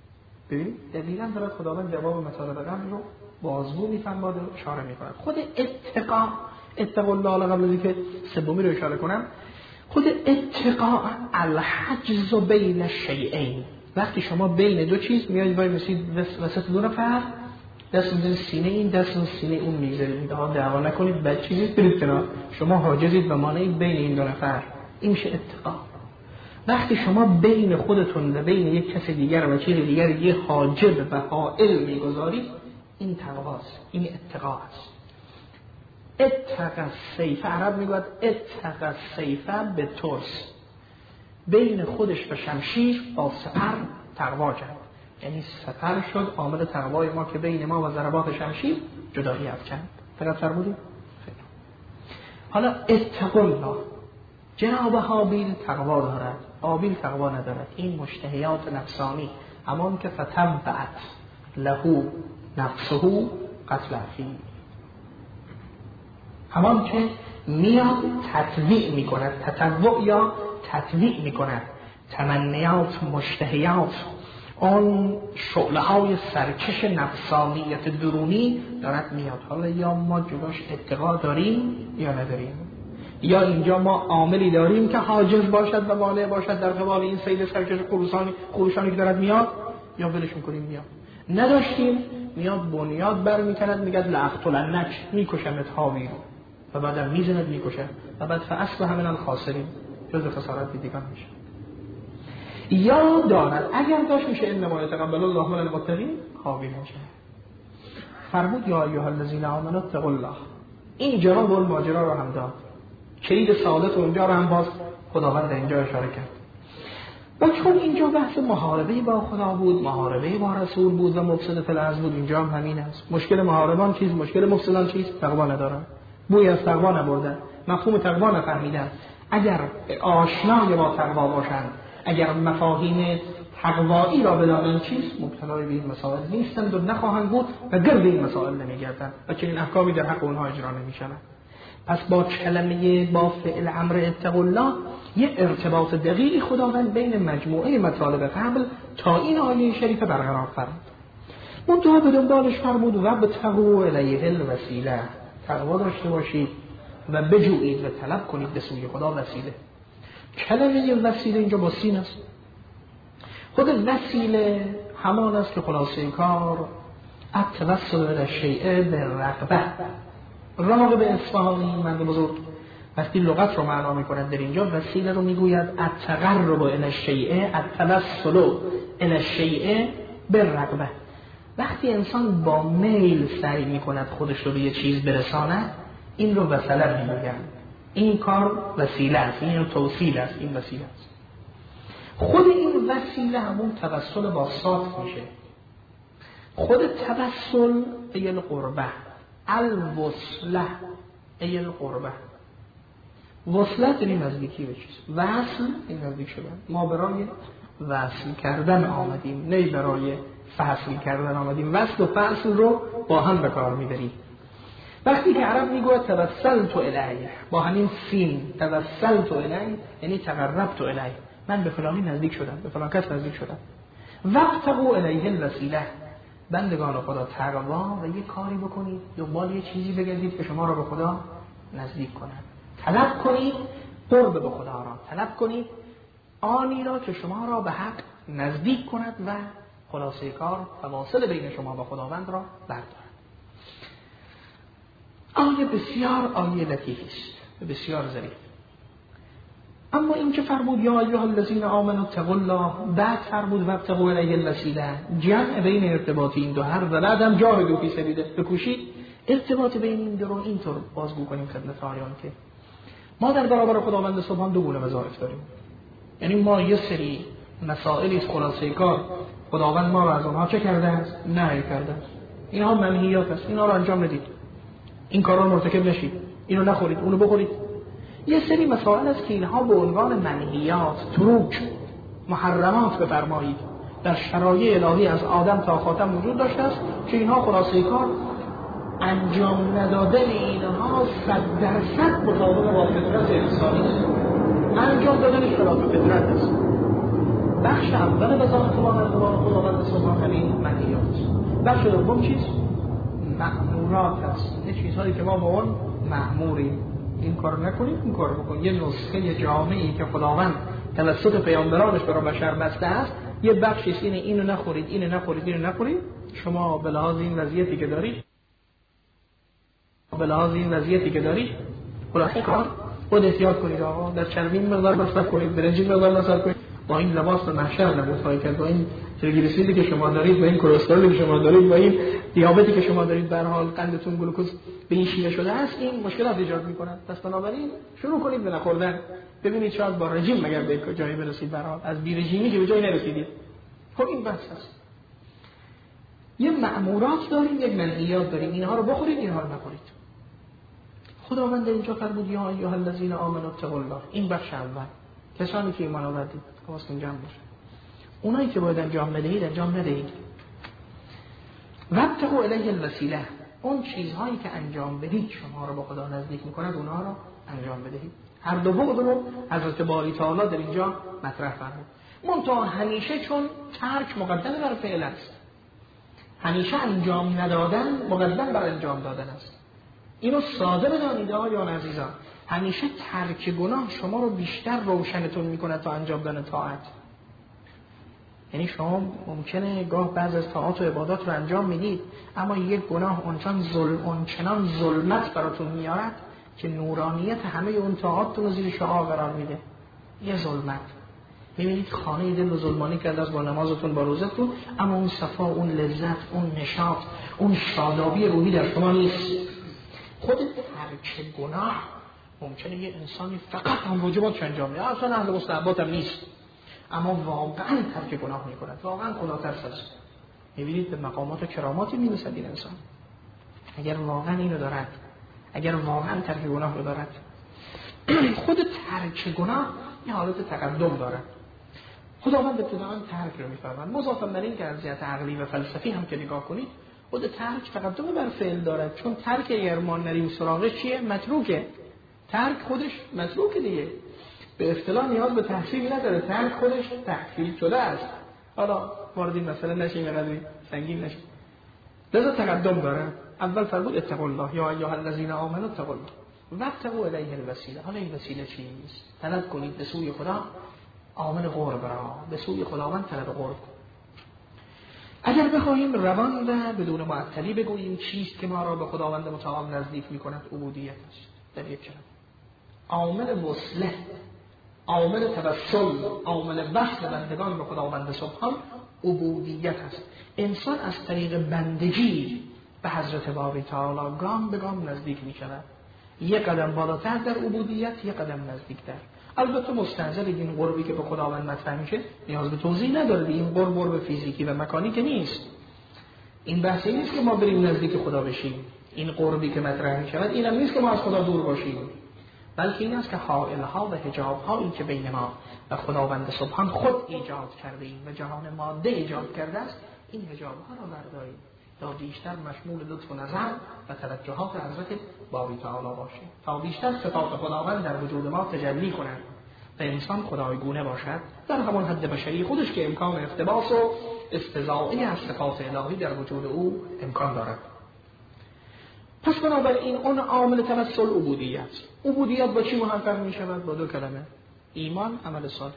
ببین دقیقاً داره خداوند جواب مطالب قبل رو بازگو میفرماد و اشاره میکنه. خود اتقا، اتقوا الله قبل از اینکه سومی رو اشاره کنم، خود اتقا الحجز بین الشیئین، وقتی شما بین دو چیز میایید وای مسید وسط دو نفر دست میزنید سینه این دست اون سینه اون میذارید، میگه ها دعوا نکنید بد چیزی برید کنار، شما حاجزید و مانعید بین این دو نفر، این میشه اتقا. وقتی شما بین خودتون و بین یک کس دیگر و چیز دیگر یه حاجب و حائل میگذارید، این تقواست، این اتقا است. اتقا السیف، عرب میگوید اتقا السیف به ترس، بین خودش و شمشیر با سپر تقوا کرد، یعنی سپر شد عامل تقوای ما که بین ما و ضربات شمشیر جدایی افکند. فقط فرمودیم حالا اتقوا الله. جناب حابیل تقوا دارد، قابیل تقوا ندارد. این مشتهیات نفسانی، همان که فتبعت له نفسه قتل اخیه، همان که میاد تطویع میکند، تطوع یا تطویع میکند تمنیات، مشتهیات، اون شعله های سرکش نفسانیت درونی دارد میاد. حالا یا ما جلوش اتقا داریم یا نداریم، یا اینجا ما عاملی داریم که حاجز باشد و مانع باشد در قبال این سیل سرکش خروشانی خروشانی که دارد میاد، یا ولش میکنیم میاد. نداشتیم میاد بنیاد بر میکند میگه لاقتلنک، میکشمت حابیل، و بعدم میزند میکشه و بعد فاصبح من الخاسرین، جز خسارت دیگران میشه. یا دارد اگر داشت میشه انما یتقبل الله من المتقین، حابیل میشه. فرمود یا ایها الذین آمنوا اتقوا الله. این جرا و ماجرا رو هم داد، کلید سعادت اونجا رو هم باز خداوند اینجا اشاره کرد. و چون اینجا بحث محاربه با خدا بود، محاربه با رسول بود و مفسد فی الارض بود، اینجا هم همین است. مشکل محاربان چیز، مشکل مفسدان چیز؟ تقوا ندارن، بوی از تقوا نبردن، مفهوم تقوا نفهمیدن. اگر آشنای با تقوا باشند، اگر مفاهیم تقوایی را بدانند چیز، مبتلای به این مسائل نیستند و نخواهند بود و گرد این مسائل نمیگردند و چنین احکامی در حق اونها اجرا نمیشود. پس با کلمه با فعل امر اتقوا الله یه ارتباط دقیقی خداوند بین مجموعه مطالب قبل تا این آیه شریفه برقرار فرمود. منتها به دنبالش فرمود و ابتغوا الیه الوسیله، تقوا داشته باشید و بجویید و طلب کنید به سوی خدا وسیله. کلمه وسیله اینجا با سین است. خود وسیله همان است که خلاصه کار التوسل الی الشیء بالرغبه. راغب اصفهانی مرد بزرگ وقتی لغت رو معنا می‌کند در اینجا وسیله رو میگوید التقرب الی الشیء، التوسل الی الشیء بالرغبه. وقتی انسان با میل سعی می‌کند خودش رو به یه چیز برساند، این رو وسیله میگویند. این کار وسیله است، این توسیل است، این وسیله است. خود این وسیله همون توسل با صاد میشه. خود توسل ای القربه، الوصله ای القربه. وصلت این نزدیکی به چیز، وصل این نزدیک شدن. ما برای وصل کردن آمدیم، نه برای فصل کردن آمدیم. وصل و فصل رو با هم به کار میبریم. وقتی که عرب میگوید توسلت الیه، با همین سین توسلت الیه یعنی تقربت الیه، من به فلانی نزدیک شدم، به فلان کس نزدیک شدم. وابتغوا الیه الوسیله، بندگان خدا تقوا و یه کاری بکنید، دنبال یه چیزی بگردید که شما را به خدا نزدیک کند. طلب کنید قرب به خدا را، طلب کنید آنی را که شما را به حق نزدیک کند و خلاصه کار فواصل بین شما و خداوند را بردارد. آیه بسیار آیه لطیفی است، بسیار ظریف. اما این که فرمود یا ایها الذین آمنوا اتقوا الله، بعد فرمود وابتغوا الیه الوسیله، جمع بین ارتباط این دو حرف و بعدم جاهدوا فی سبیله، بکوشید ارتباط بین این دو رو اینطور بازگو کنیم خدمت آیان که ما در برابر خداوند سبحان دو گونه وظایف داریم. یعنی ما یه سری مسائلی است خلاصه کار خداوند ما رو از اونها چه کرده است؟ نهی کرده است. اینها منهیات است، اینها رو انجام ندید، این کارا رو مرتکب نشید، اینو نخورید، اونو بخورید. یه سری مسائل است که اینها به عنوان منهیات، تروک، محرمات بفرمایید در شرایع الهی از آدم تا خاتم وجود داشته است که اینها خلاصه کار انجام ندادن اینها صد درصد مطابق با فطرت انسانی است، انجام دادن خلاف فطرت است. بخش اول وظایف ما در قبال خداوند سبحانه همین منهیات. بخش دوم چیز؟ مأمورات هست. این چیزهایی که ما با اون مأموریم، این کار نکنید، این کار بکنید. یه نسخه جامعی که خداوند توسط پیامبرانش برای بشر بسته است، یه بخشی اینه اینو نخورید، اینو نخورید، اینو نخورید. شما به لحاظ این وضعیتی که دارید به لحاظ این وضعیتی که دارید خلاصه کار خود احتیاط کنید. آقا در چربین مقدار مصرف کنید، برنج مقدار مصرف کنید. با این لباس به محشر نبود خواهی کرد، با این تریگلیسیریدی که شما دارید، با این کلسترولی که شما دارید، با این دیابتی که شما دارید، به هر حال قندتون گلوکوز به این شیوه شده است، این مشکلات ایجاد می‌کنه. پس بنابراین شروع کنید به نخوردن. ببینید شاید با رژیم مگر به جایی برسید، به هر حال از بی رژیمی که به جایی نرسیدید. خب این بحث است. یه مأمورات داریم، یک منهیات داریم. اینها رو بخورید، اینها رو نخورید. خداوند در اینجا فرمود یا ایها الذین آمنوا اتقوا الله. این بخش اول، کسانی که ایمان آوردید حواستون جمع باشه. اونایی که باید انجام بدهید انجام ندهید. وابتغوا الیه الوسیله. اون چیزهایی که انجام بدید شما رو با خدا نزدیک می‌کند، اونها رو انجام بدهید. هر دو بعد رو حضرت باری تعالی در اینجا مطرح فرمود. منتها همیشه چون ترک مقدم بر فعل است، همیشه انجام ندادن مقدم بر انجام دادن است. اینو ساده بدانید آقایان عزیزان. همیشه ترک گناه شما رو بیشتر روشنتون میکنه تا انجام دادن طاعت. یعنی شما ممکنه گاه بعض از طاعات و عبادات رو انجام میدید، اما یک گناه اونچنان ظلم اونچنان ظلمت براتون میارد که نورانیت همه اون طاعاتتون رو زیر شعاع قرار میده. یه ظلمت. میبینید خانه دل و ظلمانی کرده از با نمازتون با روزتون، اما اون صفا، اون لذت، اون نشاط، اون شادابی روحی در شما نیست. خود ترک گناه ممکنه یه انسانی فقط هم واجبات انجام میده، اصلا اهل مستحبات هم نیست، اما واقعا ترک گناه میکنه، واقعا خدا ترس است. میبینید به مقامات و کراماتی میرسد این انسان اگر واقعا اینو دارد، اگر واقعا ترک گناه رو دارد. خود ترک گناه یه حالت تقدم دارد. خداوند ابتداءً ترک رو میفرماید. مضافاً بر این که از جهت عقلی و فلسفی هم که نگاه کنید، خود ترک تقدم بر فعل دارد، چون ترک اگر ما نریم سراغش چیه؟ متروکه. ترک خودش متروکه دیگه، به اصطلاح نیاز به تحصیل نداره، ترک خودش تحصیل شده است. حالا وارد این مسئله نشیم، قدری سنگین نشیم. لذا تقدم داره. اول فرمود اتقوا الله یا ایها الذین آمنوا اتقوا الله وابتغوا الیه الوسیله. حالا این وسیله چیست؟ طلب کنید به سوی خدا، آمن قرب را، به سوی خداوند طلب قرب. اگر بخواهیم روان و بدون معطلی بگوییم چیست که ما را به خداوند متعال نزدیک می‌کند، عبودیت است. در یک کلمه عامل وصله، عامل توسل، عامل وصل بندگان به خداوند سبحان عبودیت است. انسان از طریق بندگی به حضرت باری تعالی گام به گام نزدیک می‌شود. یک قدم بالاتر در عبودیت، یک قدم نزدیکتر. البته مستنظر این قربی که به خداوند مطرح میشه نیاز به توضیح نداره. این قرب قرب فیزیکی و مکانی که نیست. این بحثی نیست که ما بریم نزدیک خدا بشیم. این قربی که مطرح میشود اینم نیست که ما از خدا دور باشیم، بلکه این است که حائل‌ها و حجاب‌هایی که بین ما و خداوند سبحان خود ایجاد کرده ایم و جهان ماده ایجاد کرده است، این حجاب‌ها را برداریم تا بیشتر مشمول لطف و نظر و توجهات حضرت باری تعالی باشیم، تا بیشتر صفات خداوند در وجود ما تجلی کند و انسان خدایگونه باشد در همون حد بشری خودش که امکان اقتباس و استضاعه از صفات الهی در وجود او امکان دارد. پس بنابراین اون عامل توسل عبودیت. عبودیت با چی محقق می شود؟ با دو کلمه: ایمان، عمل صالح.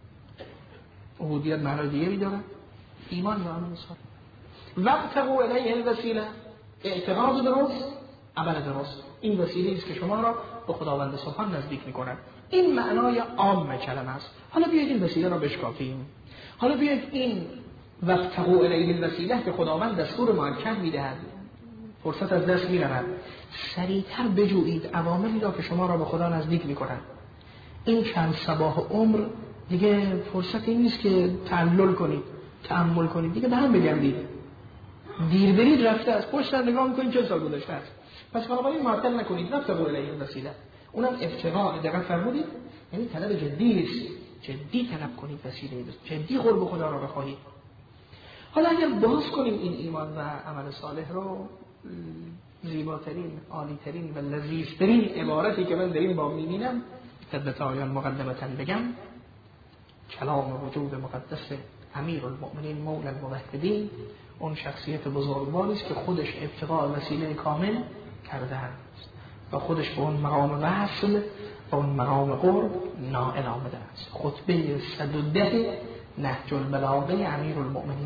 عبودیت معنی دیگری دارد، ایمان و عمل صالح. وابتغوا الیه الوسیله، اعتقاد درست، عمل درست. این وسیله است که شما را به خداوند سبحان نزدیک می کند. این معنای عام کلمه است. حالا بیایید این وسیله را بشکافیم. حالا بیایید این وابتغوا الیه الوسیله که خداوند دستور موکد می‌دهد، فرصت از دست می‌رود، سریعتر بجویید عواملی را که شما را به خدا نزدیک می‌کنند. این چند صباح عمر دیگه فرصتی نیست که تعلل کنید، تأمل کنید، دیگه به هم بگردید. دیر برید رفته است، پشت نگاه می‌کنید چه سال گذشته است. پس بنابراین معطل نکنید، وابتغوا الیه الوسیله. اونم ابتغاء، دقیق فرمودید، یعنی طلب جدی است. جدی طلب کنید وسیله، جدی قرب خدا را بخواهید. حالا اگر باز کنیم این ایمان و عمل صالح رو، زیباترین، عالیترین و لذیذترین عبارتی که من در این باب می‌بینم خدمت آیان مقدمتاً بگم کلام وجود مقدس امیر المؤمنین مولا الموحدین، اون شخصیت بزرگواری است که خودش ابتغاء وسیله کامل کرده است و خودش به اون مقام وصل و اون مقام قرب نائل آمده است. خطبه صد و ده نهج البلاغه امیر المؤمنین.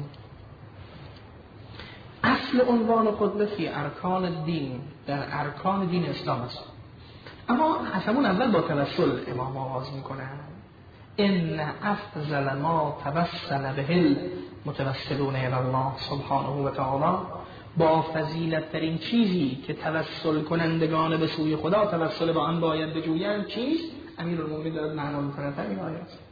اصل عنوان خطبه فی ارکان دین، در ارکان دین اسلام است. اما همون اول با توسل امام آغاز میکنن. ان افضل ما توسل به المتوسلون الی الله سبحانه و تعالی، با فضیلت ترین چیزی که توسل کنندگان به سوی خدا توسل به آن باید بجویند چیست؟ امیر المؤمنین دارد معنا می‌کند در این آیه است.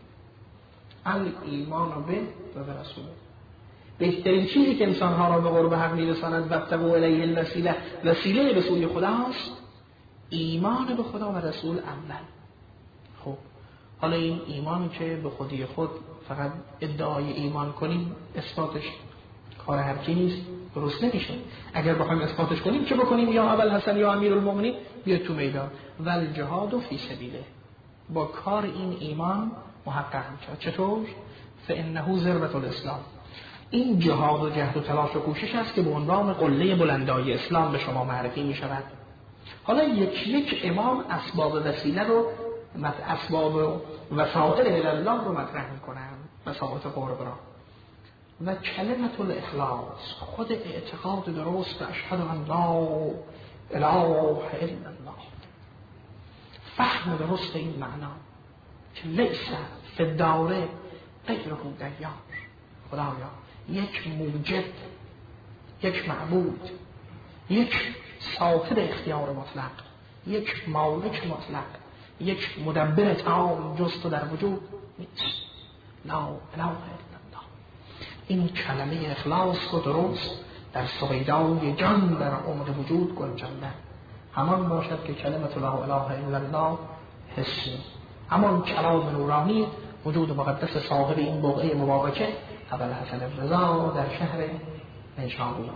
الایمان به و به رسوله. بهترین چیزی که انسان‌ها را به قرب حق می‌رساند و ابتغوا الیه الوسیله، وسیله به سوی خداست، ایمان به خدا و رسول اول. خب حالا این ایمانی که به خودی خود فقط ادعای ایمان کنیم اثباتش کار هر کی نیست، درست نمیشه. اگر بخوایم اثباتش کنیم چه بکنیم؟ یا اول حسن یا امیر المؤمنین بیا تو میدان و الجهاد فی سبیله، با کار این ایمان محقق میشه. چطور؟ فانه ذروة الاسلام. این جهاد و جهد و تلاش و کوشش است که به عنوان قله بلندای اسلام به شما معرفی می شود. حالا یک یک امام اسباب وسیله رو، اسباب و وسائل الله رو مطرح می کنند، وسائل قرب را. و کلمت الاخلاص، خود اعتقاد درست به اشهد ان لا اله الا الله، فهم درست این معنا که لیس فی الدار غیره دیار، خدایا یک موجد، یک معبود، یک صاحب اختیار مطلق، یک مالک مطلق، یک مدبر تمام جز تو در وجود نیست. لا اله الا الله. این کلمه اخلاص رو درست در سویدای جان در عمق وجود گنجانده، همان باشد که کلمت لا اله الا الله حسی، همان کلام نورانی وجود مقدس صاحب این بقعه مبارکه ابوالحسن الرضا در شهر نیشابور.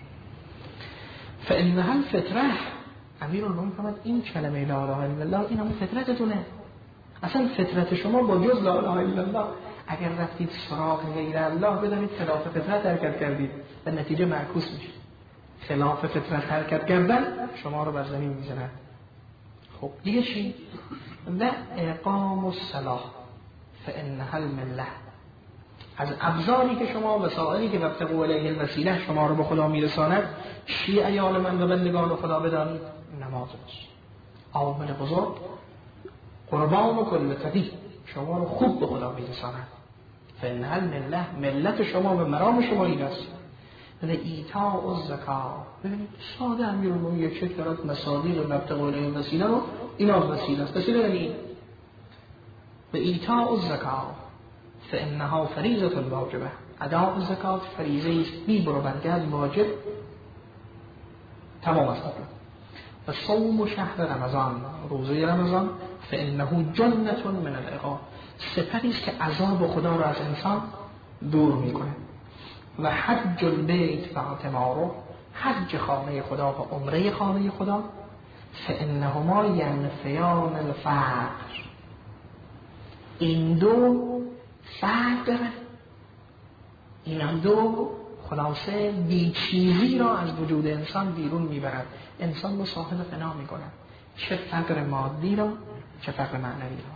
فانها الفطره، امیر المؤمنین فرمود این کلمه لا اله الا الله این همون فطرتتونه. اصلا فطرت شما با جز لا اله الا الله، اگر رفتید سراغ غیر الله بدانید خلاف فطرت حرکت کردید و نتیجه معکوس میشه. خلاف فطرت حرکت کردن شما رو بر زمین میزنه. خب دیگه چی؟ و اقام الصلاه فانها المله. از ابزاری که شما وسائلی که وابتغوا الیه الوسیله شما رو به خدا میرساند، چی ایال من و بندگان خدا بدانید؟ نماز است. عامل بزرگ قربان و کل تدی شما رو خوب به خدا میرساند. فانها المله، ملت شما به مرام شما این است. و ایتاء الزکات، ببینید ساده امیرالمومنین یک چک دارد مصادیق وابتغوا الیه الوسیله رو، اینا وسیله است. وسیله یعنی و ایتاء الزکات فانها فریضه واجبه. اداء زکات فریضه است بی برابرگرد واجب تمام است. و صوم شهر رمضان، روزه رمضان، فانه جنة من العقاب، سپری است که عذاب خدا را از انسان دور میکنه. و حج البیت و اعتماره، حج خانه خدا و عمره خانه خدا، فانهما ینفیان الفقر، این دو فرق داره. این دو خلاصه بیچیزی را از وجود انسان بیرون میبرد، انسان رو صاحب فنا میکند، چه فقر مادی را چه فقر معنوی را.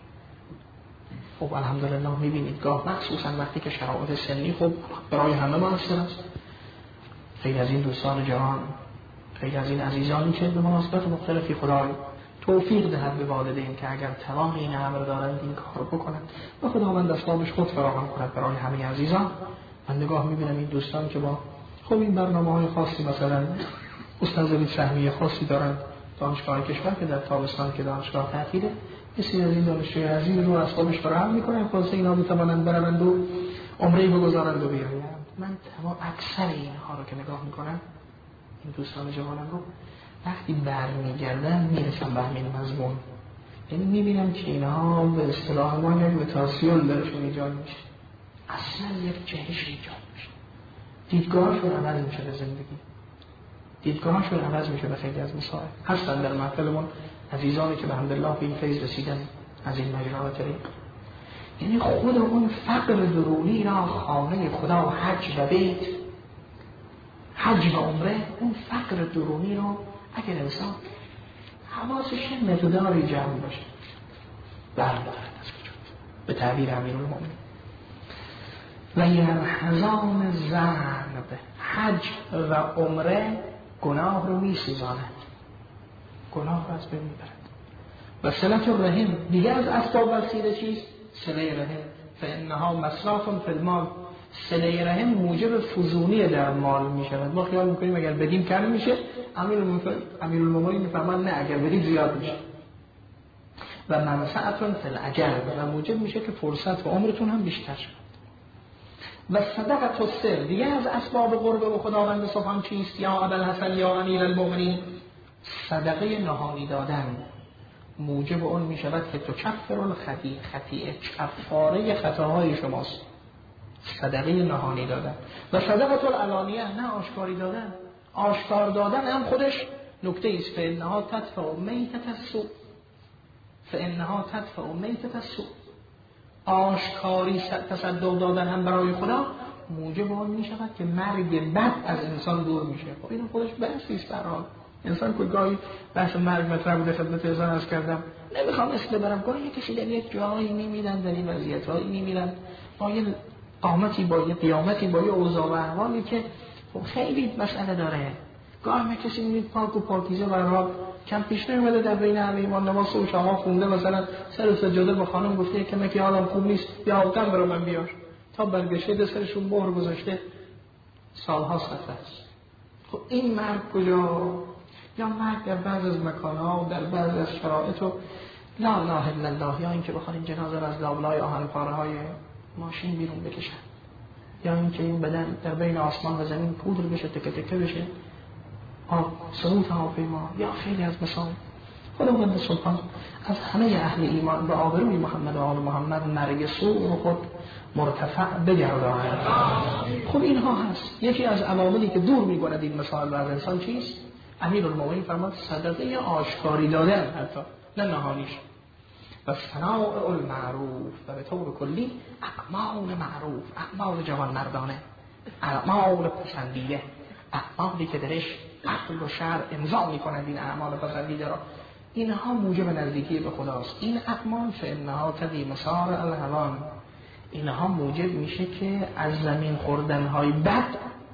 خب الحمدلله میبینید گاه مخصوصا وقتی که شرایط سنی خب برای همه موثر است، خیلی از این دوستان جوان، خیلی از این عزیزانی که به مناسبت مختلفی خدای توفیق دهد به والدین که اگر توان این امر دارند این کار بکنند و خداوند اسبابش خود فراهم کند برای همه عزیزان. من نگاه میبینم این دوستان که با خب این برنامه‌های خاصی مثلا استاد سهمیه خاصی دارند، دانشگاه کشور که در تابستان که دانشگاه تعطیله، بسیار از این دانشجوی عزیز رو اسبابش فراهم میکنن خلاصه اینا بتوانند بروند و عمره بگذارند و بیایند. من تمام اکثر اینها رو که نگاه میکنم، این دوستان جوانم رو وقتی برمیگردن میرسم به همین مضمون، یعنی میبینم که اینها به اصطلاح ما یک متاسیون درشون ایجاد میشه، اصلا یک جهش ایجاد میشه، دیدگاهشون عوض میشه به زندگی، دیدگاهشون عوض میشه به خیلی از مسائل. هستن در محفلمون عزیزانی که به حمدالله به این فیض رسیدن از این مجرا و طریق یعنی خود اون فقر درونی را خانه خدا و حج و بیت، حج و عمره، اون فقر درونی رو اگر انسان حواسش مقداری جمع باشه برمی‌دارد از وجود، به تعبیر امیرالمومنین و یرحزان ذنب، حج و عمره گناه رو می‌سوزاند، گناه رو از بین می‌برد. و صلة الرحم دیگه از اسباب وسیله چیست؟ صله رحم. فانها مصرف فی المال، صله رحم موجب فزونی در مال می‌شود. ما خیال می‌کنیم اگر بدیم کم میشه، امیرالمومنین می‌فرماید نه، اگر بدیم زیاد میشه. و منفعت فی الاجل، و موجب میشه که فرصت و عمرتون هم بیشتر شد. و صدقه السر دیگه از اسباب قرب و خداوند سبحان چیست؟ یا ابوالحسن یا امیرالمومنین، صدقه نهانی دادن موجب اون می شود که تکفر الخطیئه، خطیئه کفاره خطاهای شماست، صدقه نهانی دادن. و صدقه العلانیه، نه آشکاری دادن، آشکار دادن هم خودش نکته ایست. فانها تدفع میتة السوء، فانها تدفع میتة السوء، آشکاری تصدق دادن هم برای خدا موجب اون می شود که مرگ بد از انسان دور میشه. خب این خودش بحثی است. در حال انسان که گاهی بحث مرگ مطرح بوده، خدمت ازان عرض کردم، نمیخوام اسم ببرم، گاهی کسی در یک جایی میمیرن، در این وضعیت‌هایی میمیرن با یه قامتی، با یه قیامتی، با یه اوضاع و احوالی که خب خیلی مسئله داره. گاهی کسی میبینید پاک و پاکیزه و راب کم پیش نمیده در بین همه ایمان، نماز و شما خونده، مثلا سر سجاده با خانم گفته که من که حالم خوب نیست، یا آقام برو من بیار، تا برگشته ده سرشون مهر گذاشته، سالها سفر است. خب این مرگ کجا؟ یا مرگ در بعض از مکانها و در بعض از شرایط و لا اله الا الله، یا اینکه بخوان این جنازه را از لابلای آهن پاره های ماشین بیرون بکشن، یا اینکه این بدن در بین آسمان و زمین پودر بشه، تکه تکه بشه، سقوط هواپیما، یا خیلی از مثال. خداوند سبحان از همه اهل ایمان به آبروی محمد و آل محمد مرگ سوء رو خود مرتفع بگرداند. خب اینها هست. یکی از عواملی که دور می‌کند این مسائل رو از انسان چیست؟ امیرالمومنین فرمود صدقه آشکاری دادن، حتی نه نهانیش. و صناع المعروف، و به طور کلی اعمال معروف، اعمال جوان مردانه، اعمال پسندیده، اعمالی که درش عقل و شرع امضا می‌کنند این اعمال پسندیده را، اینها موجب نزدیکی به خداست. این اعمال فانها تقی مسار الهوان، اینها موجب میشه که از زمین خوردن‌های بد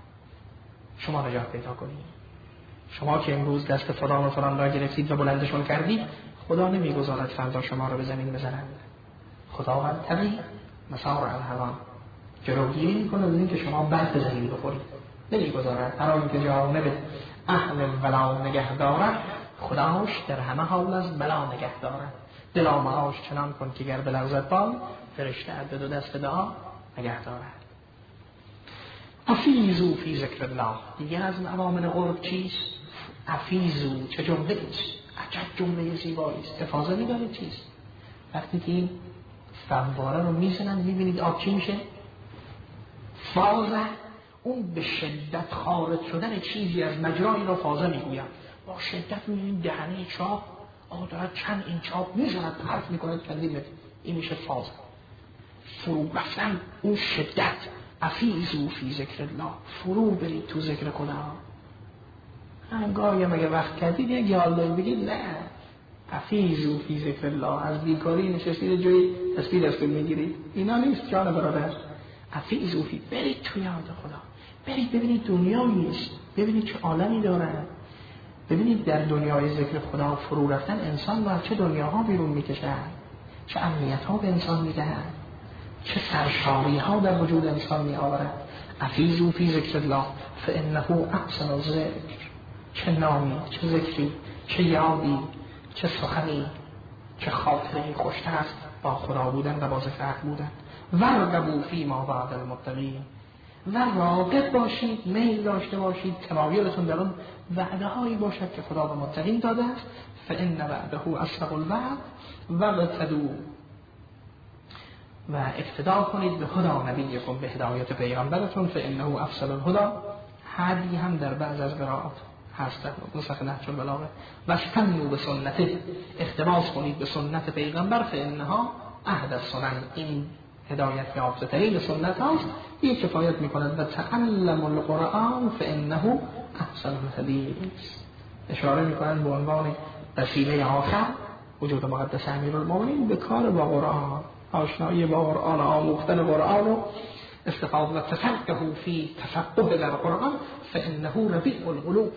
شما نجات پیدا کنید. شما که امروز دست فلان و فلان را گرفتید و بلندشون کردید، خدا نمیگذارد فردا شما را به زمین بزنند. خداوند تقی مسار الهوان، جلوگیری میکنه از این که شما بد به زمین بخورید، نمیگذارد. هر آن که جانب اهل ولا نگه دارد، خداش در همه حال از بلا نگه دارد. دلا معاش چنان کن که گر بلغزد بال، فرشته عدد و دست دعا نگه دارد. افیزو فی ذکر الله، دیگه از عوامل قرب چیست؟ افیزو، چه جمله ایست، عجب جمله زیبایی است. افاظه می‌دانید چیست؟ وقتی که این فواره رو میزنن میبینید آب چی میشه؟ فازه، اون به شدت خارج شدن چیزی از مجرای را فازه میگویم. با شدت میبینید دهنه چاپ آه دارد چند این چاپ میزند، حرف میکند چندین متر، این میشه فازه. فرو رفتن اون شدت. افیزو فی ذکر الله، فرو برید تو ذکر خدا. هنگاهی مگه وقت کردید یک یالله بگید نه، افیزو فی ذکر الله، از بیکاری نشستید جایی تسبیح دست میگیرید، اینا نیست جان برادر. افیزو فی، برید تو یاد خدا، برید ببینید دنیا نیست، ببینید چه عالمی داره، ببینید در دنیای ذکر خدا فرو رفتن انسان و چه دنیاها بیرون میکشن، چه امنیت ها به انسان میدهن، چه سرشاری ها در وجود انسان می آورد. افیزو فی ذکر الله فانه احسن الذکر، چه نامی، چه ذکری، چه یادی، چه سخنی، چه خاطری خوشتر است با خدا بودن و با ذکر حق بودن. ورغبوا فی ما بعد المتقین، و راغب باشید، میل داشته باشید، تمایلتون در اون وعده هایی باشد که خدا به متقین داده است. فان وعده اصدق الوعد وابتدوا، و اقتدا کنید به خدا نبیکم، به هدایت پیغمبرتون. فانه افضل الهدی، هدی هم در بعض از قرائات هست در نسخ نهج البلاغه. و استنوا به سنته، اقتباس کنید به سنت پیغمبر. فانها احد سنن، این هدایت یافته ترین سنت هاست، یک کفایت میکند و تعلم القرآن فانه احسن الحدیث. اشاره میکنند به عنوان وسیله آخر وجود مقدس امیرالمومنین به کار با قرآن، آشنایی با قرآن، آموختن قرآن و استفاده و تفقه فی تفقه در قرآن فانه ربیع القلوب،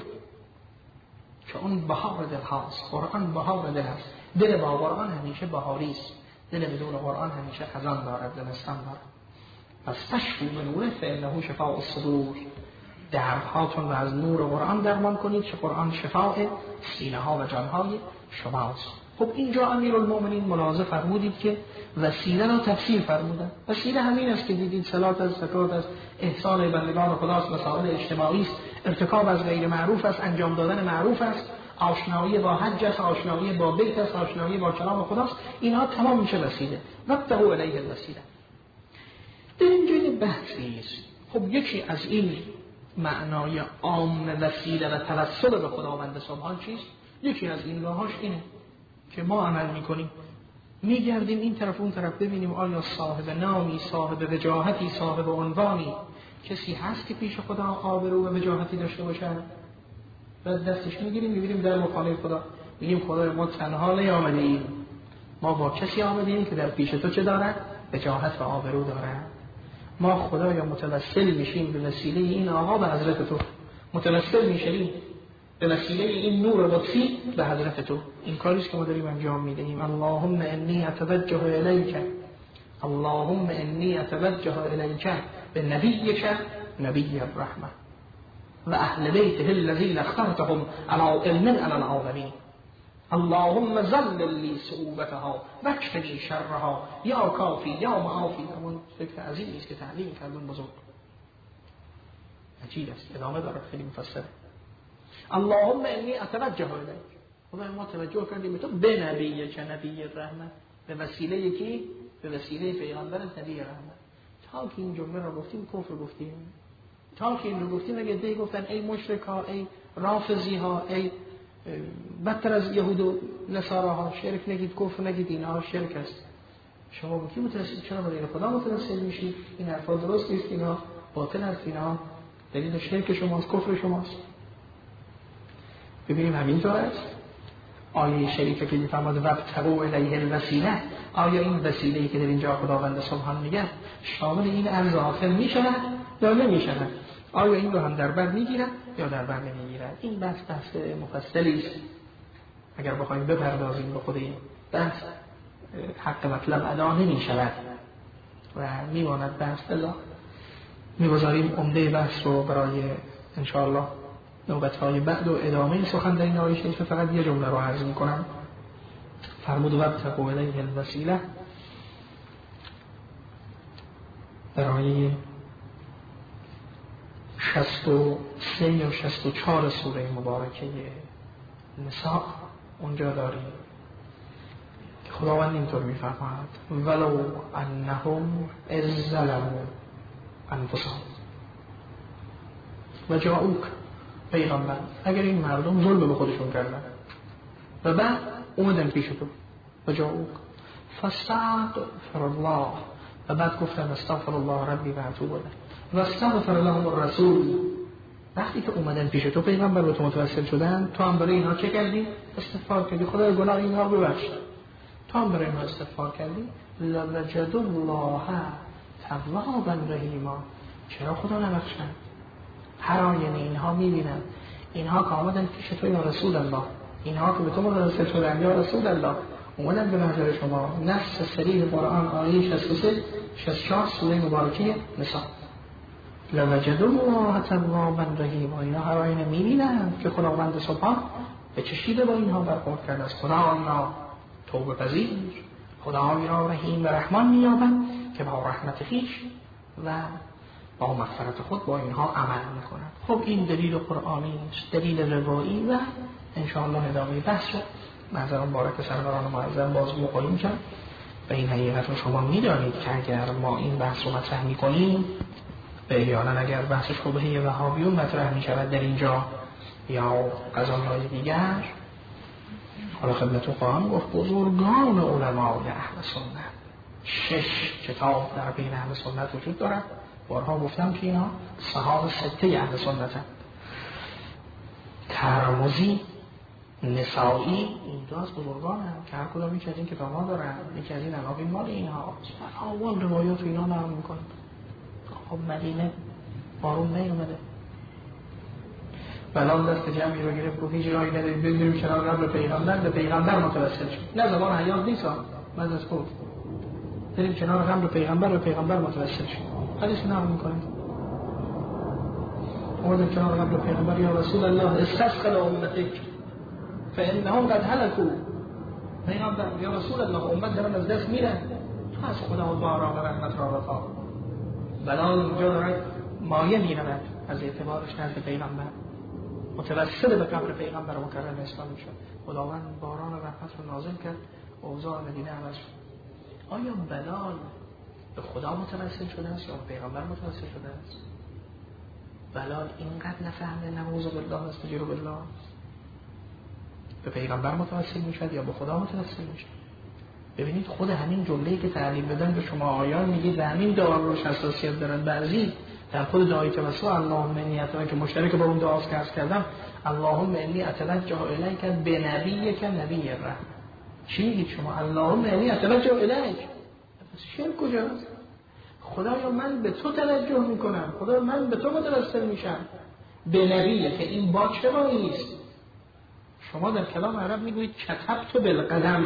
که اون بهار دل هاست. قرآن بهار دل هست. دل با قرآن همیشه بهاری است، دل بدون قرآن همیشه خزان دارد، زمستان دارد. پس تشفو به نوره فانه شفاء الصدور، دردهاتون رو از نور قرآن درمان کنید که قرآن شفاء سینه ها و جان های شماست. خب اینجا امیرالمومنین ملاحظه فرمودید که وسیله را تفسیر فرمودند. وسیله همین است که دیدید، صلات از زکات از احسان بندگان خداست، مسائل اجتماعی است، ارتکاب از غیر معروف است، انجام دادن معروف است، آشنایی با حج است، آشنایی با بیت است، آشنایی با کلام خداست. اینها تمام میشه وسیله. وقته علیه الوسیله. در اینجا بحثی است. خب یکی از این معنای عام وسیله و توسل به خداوند سبحان چیست؟ یکی از این راهاش اینه که ما عمل میکنیم، میگردیم این طرف اون طرف ببینیم آیا صاحب نامی، صاحب وجاهتی، صاحب عنوانی کسی هست که پیش خدا آبرو و وجاهتی داشته باشه. بعد دستش میگیریم میبینیم در مخانه خدا، میگیم خدای ما تنها نیامدیم، ما با کسی آمدیم که در پیش تو چه دارد؟ وجاهت و آبرو دارد. ما خدایا متوسل میشیم به وسیله این آقا به حضرت تو، متوسل میشیم به وسیله این نور لطفی به حضرت تو. این کاریست که ما داریم انجام میدهیم. اللهم انی اتوجه الیک، اللهم انی اتوجه الیک به نبیک نبی الرحمه و اهل بیته الذین اخترتهم علی علم علی العالمین. اللهم ذلل لی صعوبتها واکفنی شرها یا کافی یا معافی. همون فکر عظیمی است که تعلیم کردن بزرگ. عجیب است، ادامه داره، خیلی مفصله. اللهم انی اتوجه الیک، خدای ما توجه کردیم به تو به نبی که نبی رحمت، به وسیله یکی، به وسیله پیغمبر نبی رحمت. تا که این جمله رو گفتیم کفر گفتیم، تا که این رو گفتیم اگه دی گفتن ای مشرکا، ای رافضی ها، ای بدتر از یهود و نصاراها شرک نگید، کفر نگید، اینها شرک است. شما با کی متوسل؟ چرا با خدا متوسل میشید؟ این حرفا درست نیست، اینا باطل است، اینا دلیل شرک شماست، کفر شماست. ببینیم همینطور است. آیه شریفه که میفرماد وابتغوا الیه الوسیله، آیا این وسیله‌ای که در اینجا خداوند سبحان میگه شامل این ارز آخر میشود یا نمیشود؟ آیا این رو هم در بر میگیرد یا در بر نمیگیرد؟ این بحث بحث مفصلی است. اگر بخوایم بپردازیم به خود این بحث حق مطلب ادا نمیشود و میماند بحث. الله میگذاریم عمده بحث رو برای انشاءالله نوبت‌های بعد و ادامه سخن در این آیه شریفه. فقط یه جمله رو عرض می‌کنم. فرمود وابتغوا الیه الوسیله در آیه شصت و سه یا شصت و چهار سوره مبارکه نساء اونجا داریم که خداوند اینطور می‌فرماید ولو انهم اذ ظلموا انفسهم و جاءوک، پیغمبر اگر این مردم ظلم به خودشون کردن و بعد اومدن پیش تو و جاءوک فاستغفر الله و بعد گفتن استغفر الله ربی و اتوب الیه و استغفر لهم الرسول، وقتی که اومدن پیش تو پیغمبر به تو متوسل شدن، تو هم برای اینها چه کردی؟ استغفار کردی، خدای گناه اینها رو ببخش. تو هم برای اینها استغفار کردی. لوجد الله توابا رحیما، چرا خدا نبخشند؟ هر آینه اینها میبینن، اینها که آمدن پیش تو یا رسول الله، اینها که به تو متوسل شدن یا رسول الله، اومدن به محضر شما. نص صریح قرآن آیه شصت و سه شصت و چهار سوره مبارکه نساء. لوجد الله توابا رحیما، اینها هر آینه میبینن که خداوند سبحان به چه شیوه با اینها برخورد کرده است. خدا اینا توبه پذیر، خدا اینا رحیم و رحمان مییابند که با رحمت خویش و با مغفرت خود با اینها عمل میکنند. خب این دلیل قرآنی است، دلیل روایی و انشاءالله ادامه بحث رو معذرا بارک سروران معظم باز مقایم کرد. و این حقیقت رو شما میدانید که اگر ما این بحث رو مطرح میکنیم، به احیانا اگر بحث شبهه وهابیون مطرح میشود در اینجا یا قضایای دیگر، حالا خدمتتون خواهم گفت بزرگان علمای اهل سنت شش کتاب در بین اهل سنت وجود دارد. بارها گفتم که اینا صحاب سته اهل سنت هم. ترمذی، نسائی، این دو از بزرگان هم که هر کدام یکی از این کتاب ها دارن، یکی از این عناوین مال اینها. اول روایات اینا نقل میکنن. خب مدینه بارون نیومده، بلال دست جمعی رو گرفت گفت هیچ راهی نداریم بگیریم کنار قبر پیغمبر، به پیغمبر متوسل شد. نه زبان حیات نیست ها، بعد از خود بریم کنار قبر پیغمبر، به پیغمبر متوسل شد. حدیث نقل میکنیم اومدن کنار قبر پیغمبر، یا رسول الله استسقل امتک فانهم قد هلكوا. پیغمبر یا رسول الله امت دارن از دست میرن، تو از خدا و باران رحمت را رفا. بلال اینجا داره مایه میرود از اعتبارش نزد پیغمبر، متوسل به قبر پیغمبر مکرم اسلامی شد. خداوند باران رحمت رو نازل کرد، اوضاع مدینه عوض شد. آیا بلال به خدا متوسل شده است یا به پیغمبر متوسل شده است؟ بلال اینقدر نفهمه نعوذ بالله استجیروا بالله، به پیغمبر متوسل میشد یا به خدا متوسل میشد؟ ببینید خود همین جمله‌ای که تعلیم بدن به شما آیان میگه و همین دعا روش حساسیت دارن. بعضی در خود دعای توسل اللهم انی اتوجه که مشترک با اون دعا که عرض کردم، اللهم انی اتوجه الیک بنبیک نبی الرحمه. چی میگید شما؟ اللهم انی اتوجه الیک، پس شرک کجاست؟ خدایا من به تو توجه میکنم، خدا من به تو متوسل میشم. بنبیه که این با چه معنی است؟ شما در کلام عرب میگویید کتبت بالقلم،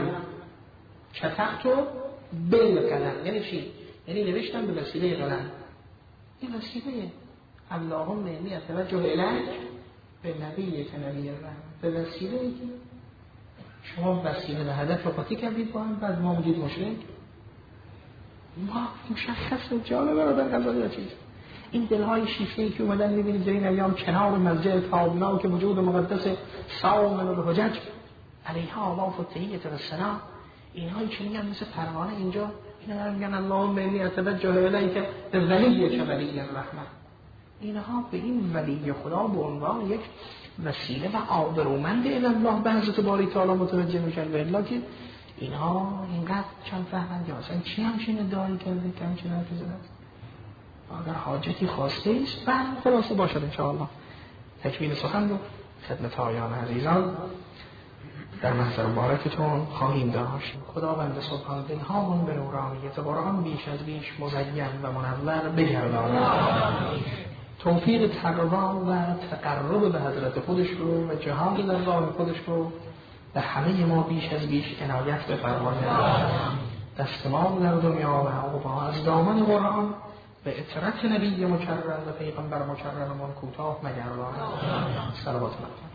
کتبت بالقلم یعنی چی؟ یعنی نوشتم به وسیله قلم. این وسیله اللهم انی اتوجه الیک به نبی که نبی الرحمه، به وسیله ای که شما وسیله به هدف رو قاطی کردید با هم، بعد ما بودید مشرک. ما مشخص و جالب برادر قضایی چیز این دلهای شیفه‌ای که اومدن میبینید در این ایام کنار مسجد تابنا که وجود مقدس سامن الحجج علیها آواف و تحییت و ثنا، اینهایی که میگن مثل پروانه اینجا، اینا میگن اللهم انی اتوجه الیک ولی که ولی الرحمه. اینها به این ولی خدا به عنوان یک وسیله و آبرومند الله به حضرت باری تعالی متوجه میشن، و الا که اینها اینقدر چند فهمند یا اصلا چی همچین ادعایی کرده که همچین حرفی زده است. اگر حاجتی خواسته است بعد خلاصه باشد انشاءالله تکمیل سخن رو خدمت آیان عزیزان در محضر مبارکتون خواهیم داشت. خداوند سبحان دلهامون به نورانیت قرآن بیش از بیش مزین و منور بگرداند. توفیق تقوا و تقرب به حضرت خودش رو و جهاد در راه خودش رو به همه ما بیش از بیش عنایت بفرماید. دست ما در دنیا و عقبا از دامن قرآن به اطرت نبی مکرم و پیغمبر مکرممان کوتاه مگرداند. صلوات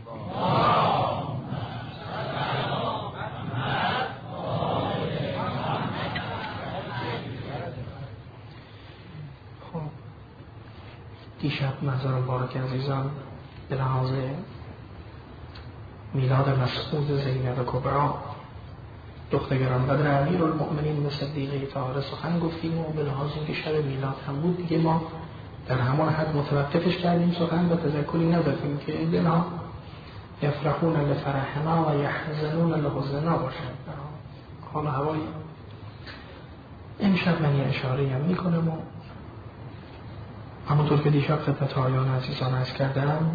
الله. خب دیشب محضر مبارک عزیزان به لحاظ میلاد مسعود زینب کبرا دختر گرانقدر امیرالمؤمنین و صدیقه طاهره سخن گفتیم، و به لحاظ اینکه شب میلاد هم بود دیگه ما در همان حد متوقفش کردیم سخن و تذکری ندادیم که دلها یفرحون لفرحنا و یحزنون لحزننا باشد. حال هوایی امشب من یه اشاره هم میکنم و همونطور که دیشب خدمت آیان عزیزان عرض کردم،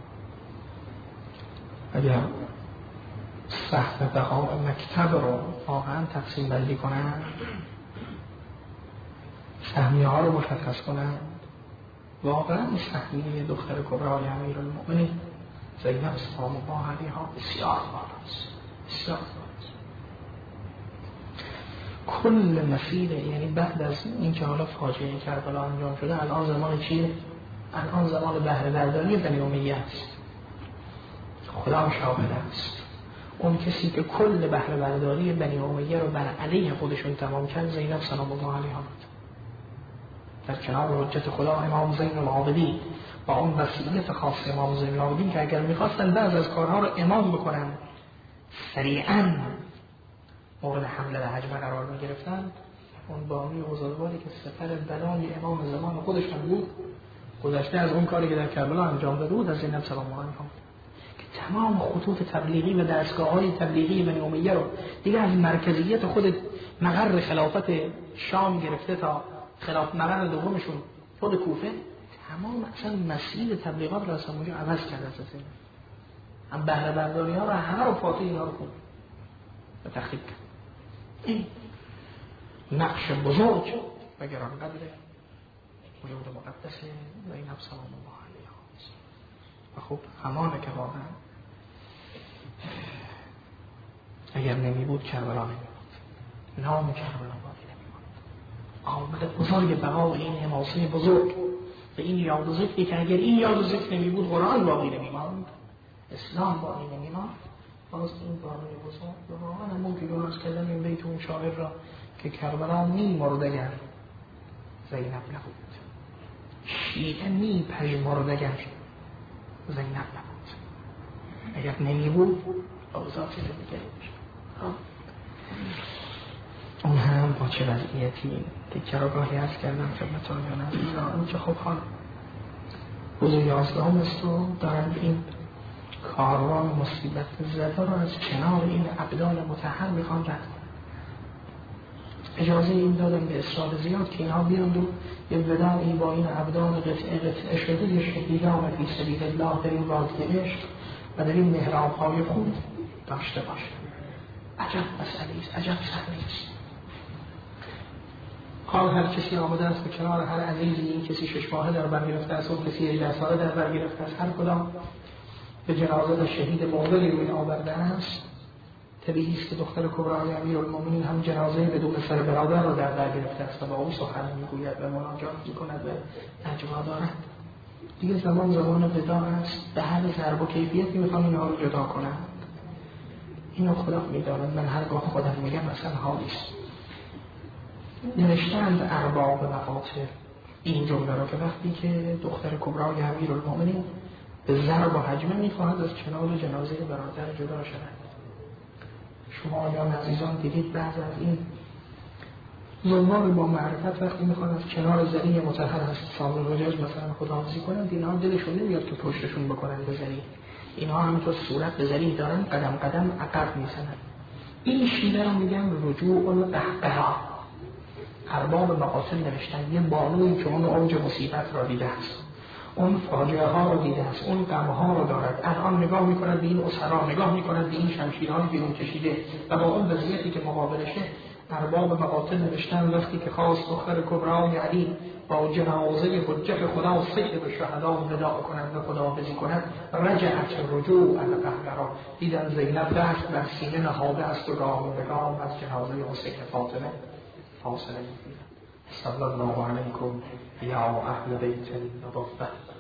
اگر سهم بقاء مکتب رو واقعا تقسیم بندی کنند، سهمیه ها رو مشخص کنند، واقعا سهمیه دختر کبرای امیرالمؤمنین زینب سلام الله علیها بسیار بالاست، بسیار بالاست. کل مسیر، یعنی بعد از این که حالا فاجعه کربلا انجام شده، الان زمان چیه؟ الان زمان بهره برداری بنی امیه است. خدا شاهد است، اون کسی که کل بهره برداری بنی امیه رو بر علیه خودشون تمام کرد زینب سلام الله علیها بود. در کنار حجت خدا امام زین العابدین با اون وصیت خاص امام زین العابدین که اگر میخواستن بعض از کارها رو امام بکنن سریعا مورد حمله و هجمه قرار میگرفتن، اون بامی بزرگواری که سفر بلای امام زمان خودشون بود، گذشته از اون کاری که در کربلا انجام داده بود، از زینب سلام الله علیها که تمام خطوط تبلیغی و دستگاه‌های تبلیغی بنی امیه رو دیگه از مرکزیت خود مقر خلافت شام گرفته تا خلاف مقر دومشون خود کوفه، تمام اصلا مسیر تبلیغات را اصلا اونجا عوض کرده اساسا. هم بهره برداری ها رو همه رو فاتح اینا رو خوند و تخریب کرد. این نقش بزرگ و گرانقدر وجود مقدسه و این هم سلام الله علیه و خب همانه که واقعا اگر نمی بود کربلا نمی بود، نام کربلا باقی نمی بود. آمد بزرگ بقا این حماسه بزرگ و این یاد و ذکری که اگر این یاد و ذکر نمی بود قرآن باقی نمی ماند، اسلام باقی نمی ماند. باز این بارای بزرگ و واقعا همون که درست کردم این بیت اون شاعر را که کربلا می مرد اگر زینب نبود، شیعه می پژمرد اگر زینب نبود. اگر نمی بود اوضاع چیز دیگری میشه. اون هم با چه وضعیتی که چراگاهی هست کردم خدمت آقایان عزیزان. اون چه خوب حال روز یازدهم است و دارن این کاروان مصیبت زده رو از کنار این ابدال مطهر میخوان رد. اجازه این دادم به اصرار زیاد که اینها بیاند و یه وداعی با این ابدال قطعه قطعه شده یه شهیدان و فی سبیل الله در این وادی عشق و در این محراب های خود داشته باشه. عجب مسئله است، عجب صحنه است. حال هر کسی آمده است به کنار هر عزیزی، این کسی شش ماهه در بر گرفته است، اون کسی هجده ساله در بر گرفته است، هر کدام به جنازه شهید موقعی روی آورده است. طبیعی است که دختر کبرای امیرالمومنین هم جنازه بدون سر برادر را در بر گرفته است و با او سخن میگوید و مناجات میکند و نجوا دارد. دیگه زمان زمان وداع است، به هر ضرب و کیفیتی میخوام اینها رو جدا کنم. اینو خدا میداند، من هرگاه خودم میگم مثلا حالیست. نوشتند ارباب مقاطع این جمله را که وقتی که دختر کبرای امیرالمومنین به ضرب و هجمه میخواهد از کنار جنازه برادر جدا شود. شما یا عزیزان دیدید بعض از این زنوار با معرفت وقتی میخوان از کنار زری مطهر هست سامن رجاج مثلا خداحافظی کنند، اینها دلشون نمیاد که پشتشون بکنن به زری. اینها همینطور صورت به زری دارن، قدم قدم عقب میزنن. این شیوه رو میگن رجوع القهقرا. ارباب مقاصد نوشتن یه بانویی که اون اوج مصیبت را دیده است، اون فاجعه ها رو دیده است، اون غم ها رو دارد، الان نگاه میکند به این اسرا، نگاه میکند به این شمشیرهای بیرون کشیده و با اون وضعیتی که مقابلشه. ارباب مقاصد نوشتن وقتی که خواست دختر کبرای علی با جنازه حجت خدا سید الشهدا وداع کند و خداحافظی کند، رجعت رجوع القهقرا. دیدن زینب دست بر سینه نهاده است و گام به گام از جنازه حسین فاطمه فاصله میگیرد. صلی الله علیکم یا اهل بیت النبوة.